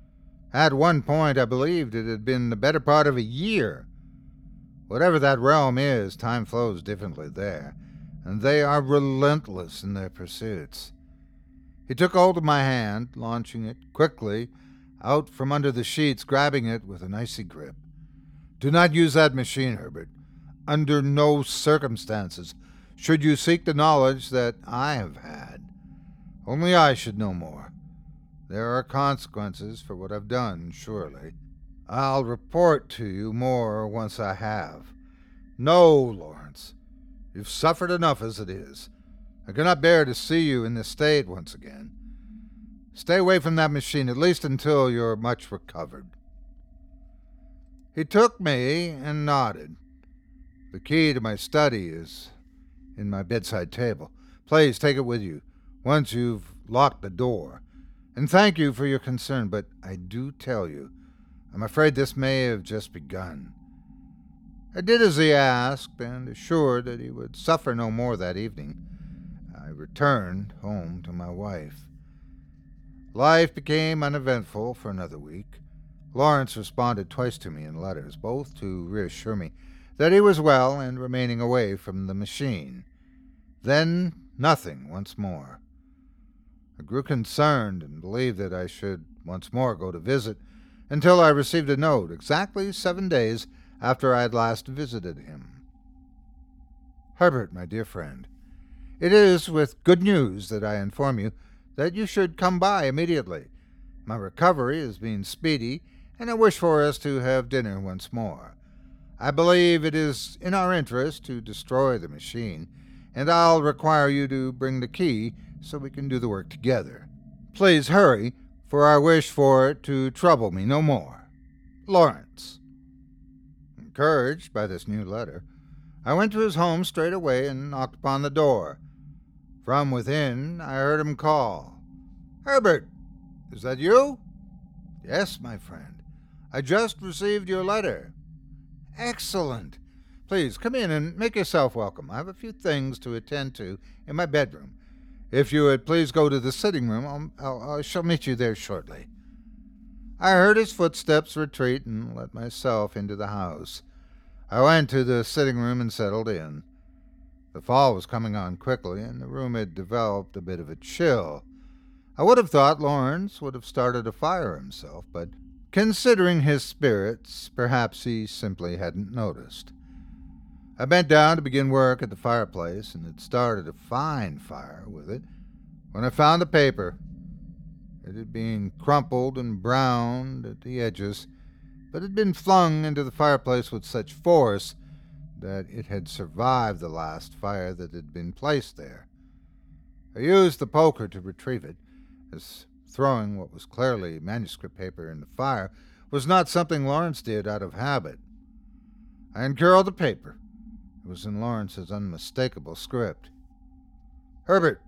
At one point, I believed it had been the better part of a year. Whatever that realm is, time flows differently there, and they are relentless in their pursuits." He took hold of my hand, launching it quickly out from under the sheets, grabbing it with an icy grip. "Do not use that machine, Herbert. Under no circumstances should you seek the knowledge that I have had. Only I should know more. There are consequences for what I've done, surely. I'll report to you more once I have. No, Lawrence, you've suffered enough as it is. I cannot bear to see you in this state once again. Stay away from that machine, at least until you're much recovered." He took me and nodded. "The key to my study is in my bedside table. Please take it with you, once you've locked the door. And thank you for your concern, but I do tell you, I'm afraid this may have just begun." I did as he asked, and assured that he would suffer no more that evening, I returned home to my wife. Life became uneventful for another week. Lawrence responded twice to me in letters, both to reassure me that he was well and remaining away from the machine. Then nothing once more. I grew concerned and believed that I should once more go to visit, until I received a note exactly seven days after I had last visited him. Herbert, my dear friend, it is with good news that I inform you that you should come by immediately. My recovery has been speedy, and I wish for us to have dinner once more. I believe it is in our interest to destroy the machine, and I'll require you to bring the key so we can do the work together. Please hurry, for I wish for it to trouble me no more. Lawrence. Encouraged by this new letter, I went to his home straight away and knocked upon the door. From within, I heard him call. Herbert, is that you? Yes, my friend. I just received your letter. Excellent. Please come in and make yourself welcome. I have a few things to attend to in my bedroom. If you would please go to the sitting room, I'll, I'll, I shall meet you there shortly. I heard his footsteps retreat and let myself into the house. I went to the sitting room and settled in. The fall was coming on quickly, and the room had developed a bit of a chill. I would have thought Lawrence would have started a fire himself, but considering his spirits, perhaps he simply hadn't noticed. I bent down to begin work at the fireplace, and had started a fine fire with it, when I found the paper. It had been crumpled and browned at the edges, but had been flung into the fireplace with such force that it had survived the last fire that had been placed there. I used the poker to retrieve it, as throwing what was clearly manuscript paper in the fire was not something Lawrence did out of habit. I uncurled the paper. It was in Lawrence's unmistakable script. Herbert.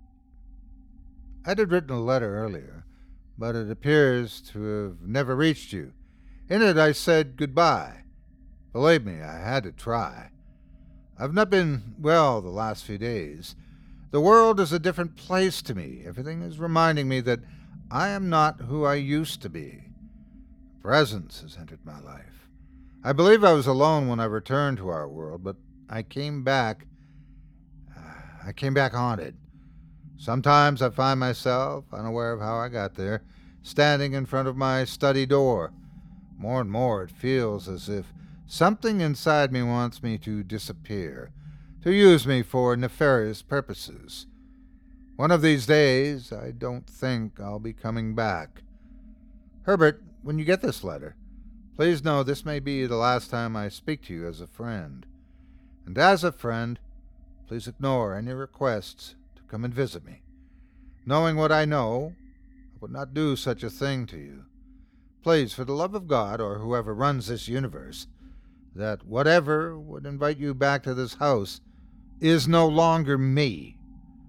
I had written a letter earlier, but it appears to have never reached you. In it I said goodbye. Believe me, I had to try. I've not been well the last few days. The world is a different place to me. Everything is reminding me that I am not who I used to be. Presence has entered my life. I believe I was alone when I returned to our world, but I came back. I came back haunted. Sometimes I find myself, unaware of how I got there, standing in front of my study door. More and more it feels as if something inside me wants me to disappear, to use me for nefarious purposes. One of these days, I don't think I'll be coming back. Herbert, when you get this letter, please know this may be the last time I speak to you as a friend. And as a friend, please ignore any requests to come and visit me. Knowing what I know, I would not do such a thing to you. Please, for the love of God, or whoever runs this universe, that whatever would invite you back to this house is no longer me.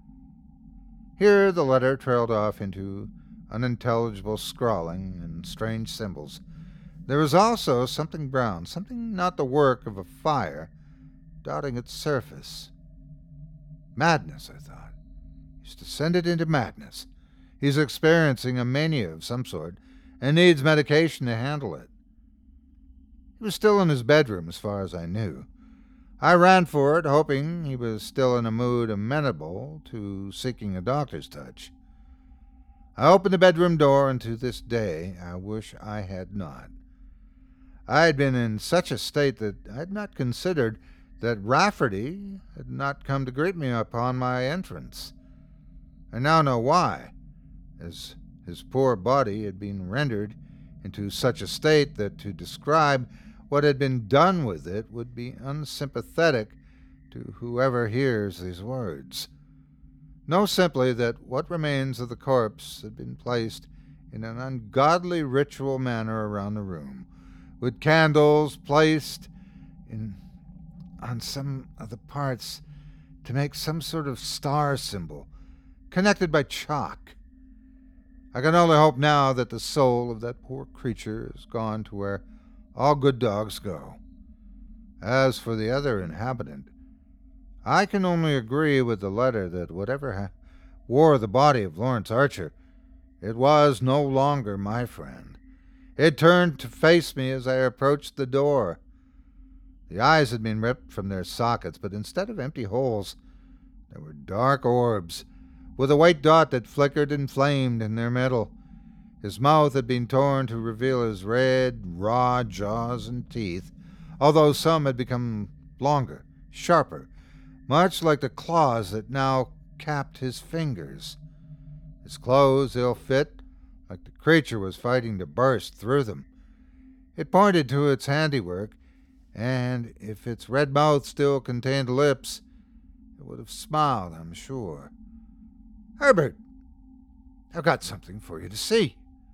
Here the letter trailed off into unintelligible scrawling and strange symbols. There was also something brown, something not the work of a fire, dotting its surface. Madness, I thought. He's descended into madness. He's experiencing a mania of some sort and needs medication to handle it. He was still in his bedroom, as far as I knew. I ran for it, hoping he was still in a mood amenable to seeking a doctor's touch. I opened the bedroom door, and to this day I wish I had not. I had been in such a state that I had not considered that Rafferty had not come to greet me upon my entrance. I now know why, as his poor body had been rendered into such a state that to describe what had been done with it would be unsympathetic to whoever hears these words. Know simply that what remains of the corpse had been placed in an ungodly ritual manner around the room, with candles placed in on some of the parts to make some sort of star symbol, connected by chalk. I can only hope now that the soul of that poor creature has gone to where all good dogs go. As for the other inhabitant, I can only agree with the letter that whatever ha- wore the body of Lawrence Archer, it was no longer my friend. It turned to face me as I approached the door. The eyes had been ripped from their sockets, but instead of empty holes, there were dark orbs, with a white dot that flickered and flamed in their middle. His mouth had been torn to reveal his red, raw jaws and teeth, although some had become longer, sharper, much like the claws that now capped his fingers. His clothes ill-fit, like the creature was fighting to burst through them. It pointed to its handiwork, and if its red mouth still contained lips, it would have smiled, I'm sure. "Herbert, I've got something for you to see."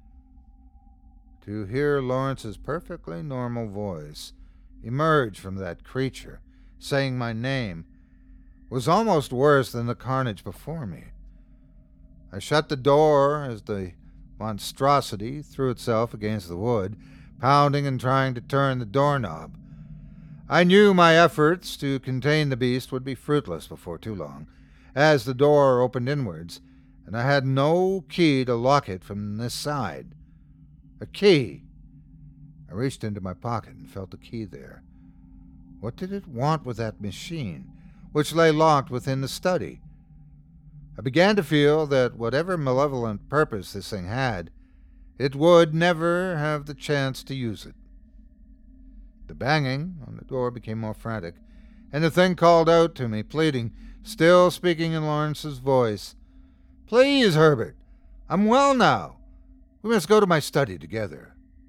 To hear Lawrence's perfectly normal voice emerge from that creature, saying my name, was almost worse than the carnage before me. I shut the door as the monstrosity threw itself against the wood, pounding and trying to turn the doorknob. I knew my efforts to contain the beast would be fruitless before too long, as the door opened inwards, and I had no key to lock it from this side. A key! I reached into my pocket and felt the key there. What did it want with that machine, which lay locked within the study? I began to feel that whatever malevolent purpose this thing had, it would never have the chance to use it. The banging on the door became more frantic, and the thing called out to me, pleading, still speaking in Lawrence's voice. "Please, Herbert, I'm well now. We must go to my study together."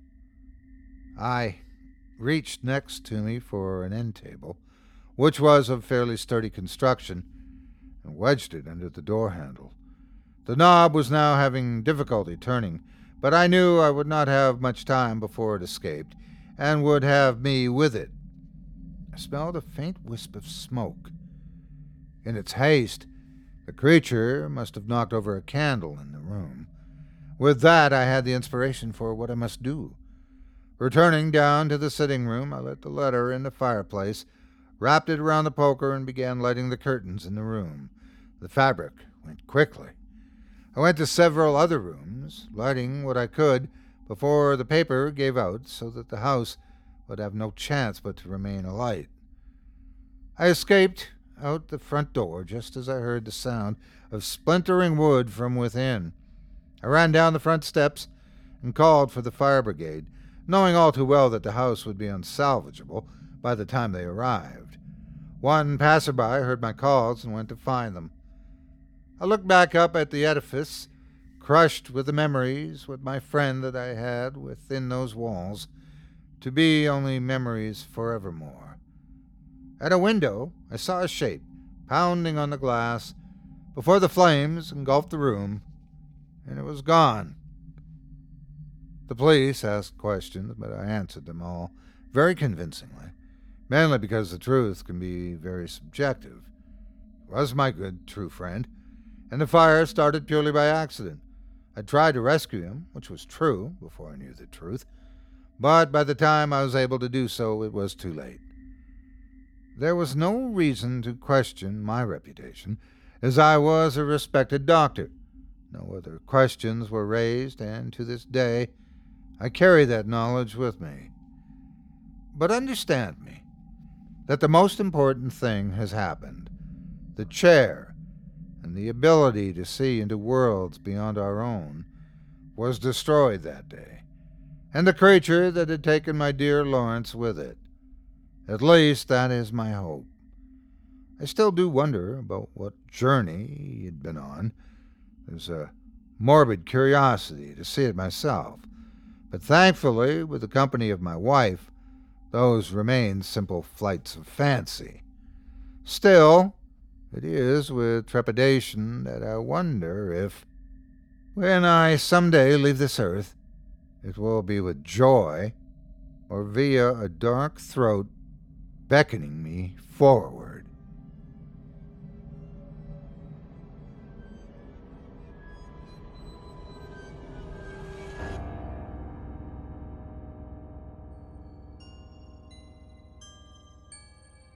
I reached next to me for an end table, which was of fairly sturdy construction, and wedged it under the door handle. The knob was now having difficulty turning, but I knew I would not have much time before it escaped, and would have me with it. I smelled a faint wisp of smoke. In its haste, the creature must have knocked over a candle in the room. With that, I had the inspiration for what I must do. Returning down to the sitting room, I lit the letter in the fireplace, wrapped it around the poker, and began lighting the curtains in the room. The fabric went quickly. I went to several other rooms, lighting what I could before the paper gave out, so that the house would have no chance but to remain alight. I escaped out the front door just as I heard the sound of splintering wood from within. I ran down the front steps and called for the fire brigade, knowing all too well that the house would be unsalvageable by the time they arrived. One passerby heard my calls and went to find them. I looked back up at the edifice, crushed with the memories with my friend that I had within those walls, to be only memories forevermore. At a window, I saw a shape pounding on the glass before the flames engulfed the room, and it was gone. The police asked questions, but I answered them all very convincingly, mainly because the truth can be very subjective. He was my good, true friend, and the fire started purely by accident. I tried to rescue him, which was true before I knew the truth, but by the time I was able to do so, it was too late. There was no reason to question my reputation, as I was a respected doctor. No other questions were raised, and to this day I carry that knowledge with me. But understand me, that the most important thing has happened. The chair, and the ability to see into worlds beyond our own, was destroyed that day, and the creature that had taken my dear Lawrence with it. At least that is my hope. I still do wonder about what journey he'd been on. There's a morbid curiosity to see it myself, but thankfully, with the company of my wife, those remain simple flights of fancy. Still, it is with trepidation that I wonder if, when I someday leave this earth, it will be with joy or via a dark throat beckoning me forward.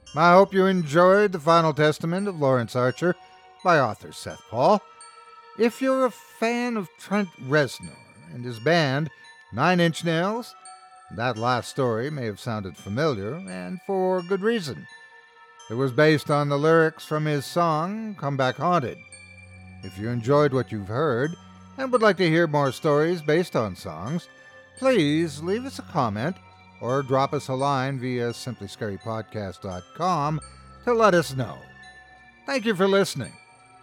I hope you enjoyed The Final Testament of Lawrence Archer by author Seth Paul. If you're a fan of Trent Reznor and his band, Nine Inch Nails, that last story may have sounded familiar, and for good reason. It was based on the lyrics from his song, Come Back Haunted. If you enjoyed what you've heard and would like to hear more stories based on songs, please leave us a comment or drop us a line via simply scary podcast dot com to let us know. Thank you for listening.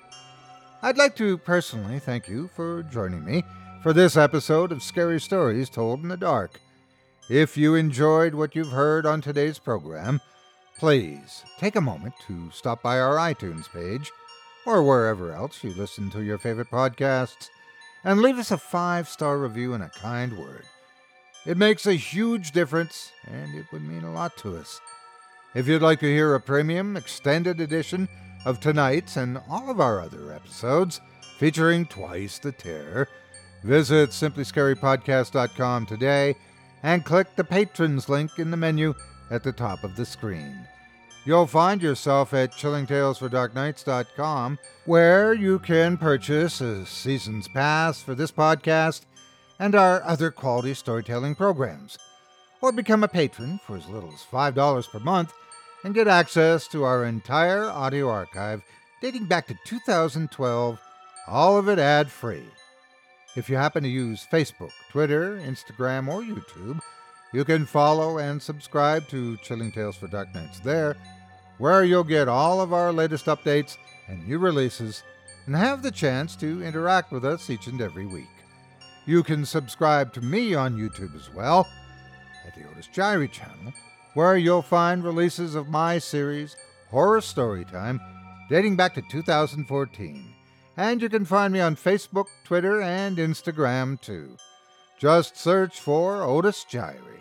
I'd like to personally thank you for joining me for this episode of Scary Stories Told in the Dark. If you enjoyed what you've heard on today's program, please take a moment to stop by our iTunes page or wherever else you listen to your favorite podcasts and leave us a five-star review and a kind word. It makes a huge difference, and it would mean a lot to us. If you'd like to hear a premium extended edition of tonight's and all of our other episodes, featuring twice the terror, visit simply scary podcast dot com today and click the Patrons link in the menu at the top of the screen. You'll find yourself at chilling tales for dark nights dot com, where you can purchase a season's pass for this podcast and our other quality storytelling programs, or become a patron for as little as five dollars per month and get access to our entire audio archive dating back to two thousand twelve, all of it ad-free. If you happen to use Facebook, Twitter, Instagram, or YouTube, you can follow and subscribe to Chilling Tales for Dark Nights there, where you'll get all of our latest updates and new releases and have the chance to interact with us each and every week. You can subscribe to me on YouTube as well, at the Otis Jiry channel, where you'll find releases of my series, Horror Storytime, dating back to two thousand fourteen. And you can find me on Facebook, Twitter, and Instagram too. Just search for Otis Jiry.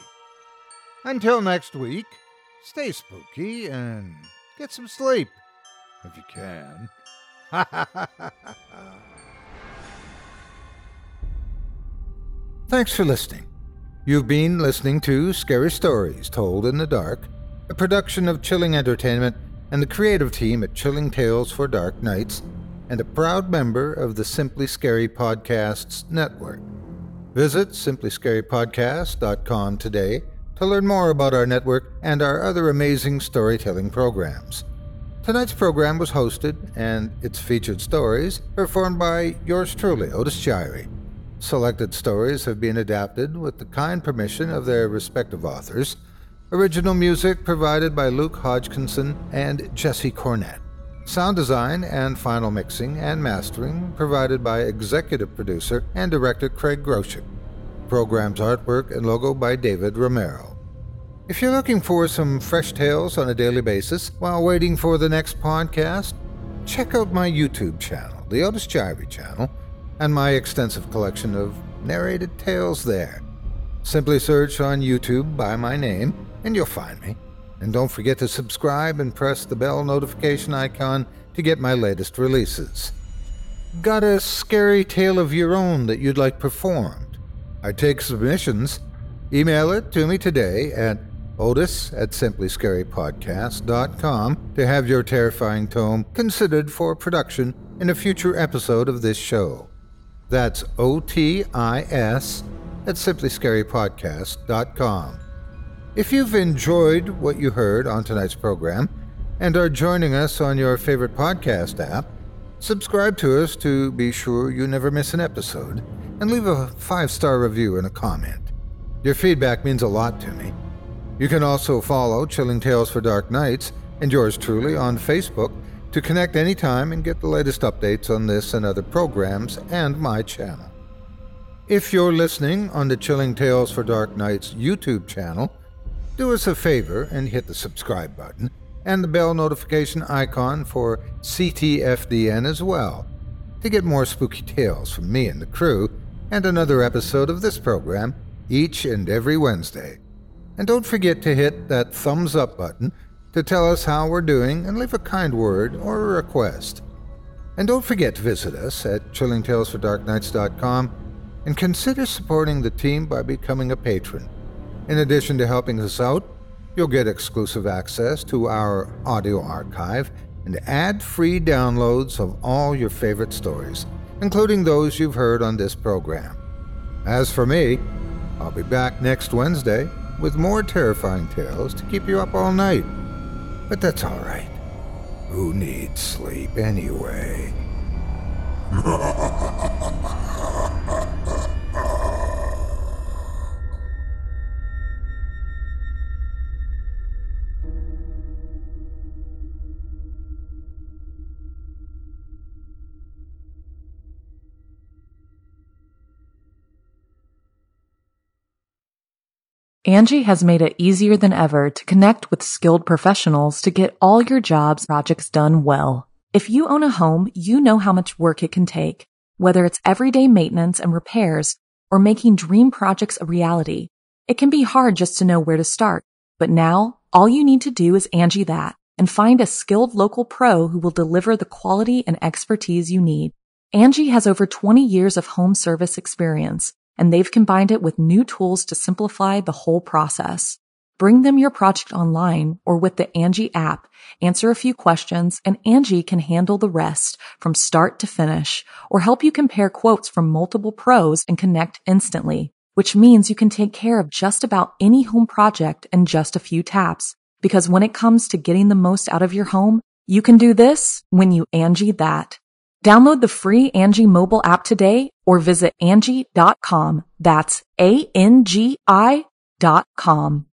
Until next week, stay spooky and get some sleep, if you can. Thanks for listening. You've been listening to Scary Stories Told in the Dark, a production of Chilling Entertainment and the creative team at Chilling Tales for Dark Nights, and a proud member of the Simply Scary Podcasts Network. Visit simply scary podcast dot com today to learn more about our network and our other amazing storytelling programs. Tonight's program was hosted, and its featured stories performed by yours truly, Otis Jiry. Selected stories have been adapted with the kind permission of their respective authors. Original music provided by Luke Hodgkinson and Jesse Cornett. Sound design and final mixing and mastering provided by executive producer and director Craig Groshek. Program's artwork and logo by David Romero. If you're looking for some fresh tales on a daily basis while waiting for the next podcast, check out my YouTube channel, the Otis Jiry channel, and my extensive collection of narrated tales there. Simply search on YouTube by my name, and you'll find me. And don't forget to subscribe and press the bell notification icon to get my latest releases. Got a scary tale of your own that you'd like performed? I take submissions. Email it to me today at otis at simply scary podcast dot com to have your terrifying tome considered for production in a future episode of this show. That's O T I S at simply scary podcast dot com. If you've enjoyed what you heard on tonight's program and are joining us on your favorite podcast app, subscribe to us to be sure you never miss an episode, and leave a five-star review and a comment. Your feedback means a lot to me. You can also follow Chilling Tales for Dark Nights and yours truly on Facebook to connect anytime and get the latest updates on this and other programs and my channel. If you're listening on the Chilling Tales for Dark Nights YouTube channel, do us a favor and hit the subscribe button and the bell notification icon for C T F D N as well to get more spooky tales from me and the crew and another episode of this program each and every Wednesday. And don't forget to hit that thumbs up button to tell us how we're doing and leave a kind word or a request. And don't forget to visit us at chilling tales for dark nights dot com and consider supporting the team by becoming a patron. In addition to helping us out, You'll get exclusive access to our audio archive and ad-free downloads of all your favorite stories, including those you've heard on this program. As for me, I'll be back next Wednesday with more terrifying tales to keep you up all night. But that's all right. Who needs sleep anyway? Angie has made it easier than ever to connect with skilled professionals to get all your jobs projects done well. If you own a home, you know how much work it can take, whether it's everyday maintenance and repairs or making dream projects a reality. It can be hard just to know where to start, but now all you need to do is Angie that and find a skilled local pro who will deliver the quality and expertise you need. Angie has over twenty years of home service experience, and they've combined it with new tools to simplify the whole process. Bring them your project online or with the Angie app, answer a few questions, and Angie can handle the rest from start to finish or help you compare quotes from multiple pros and connect instantly, which means you can take care of just about any home project in just a few taps. Because when it comes to getting the most out of your home, you can do this when you Angie that. Download the free Angie mobile app today or visit Angie dot com. That's A N G I dot com.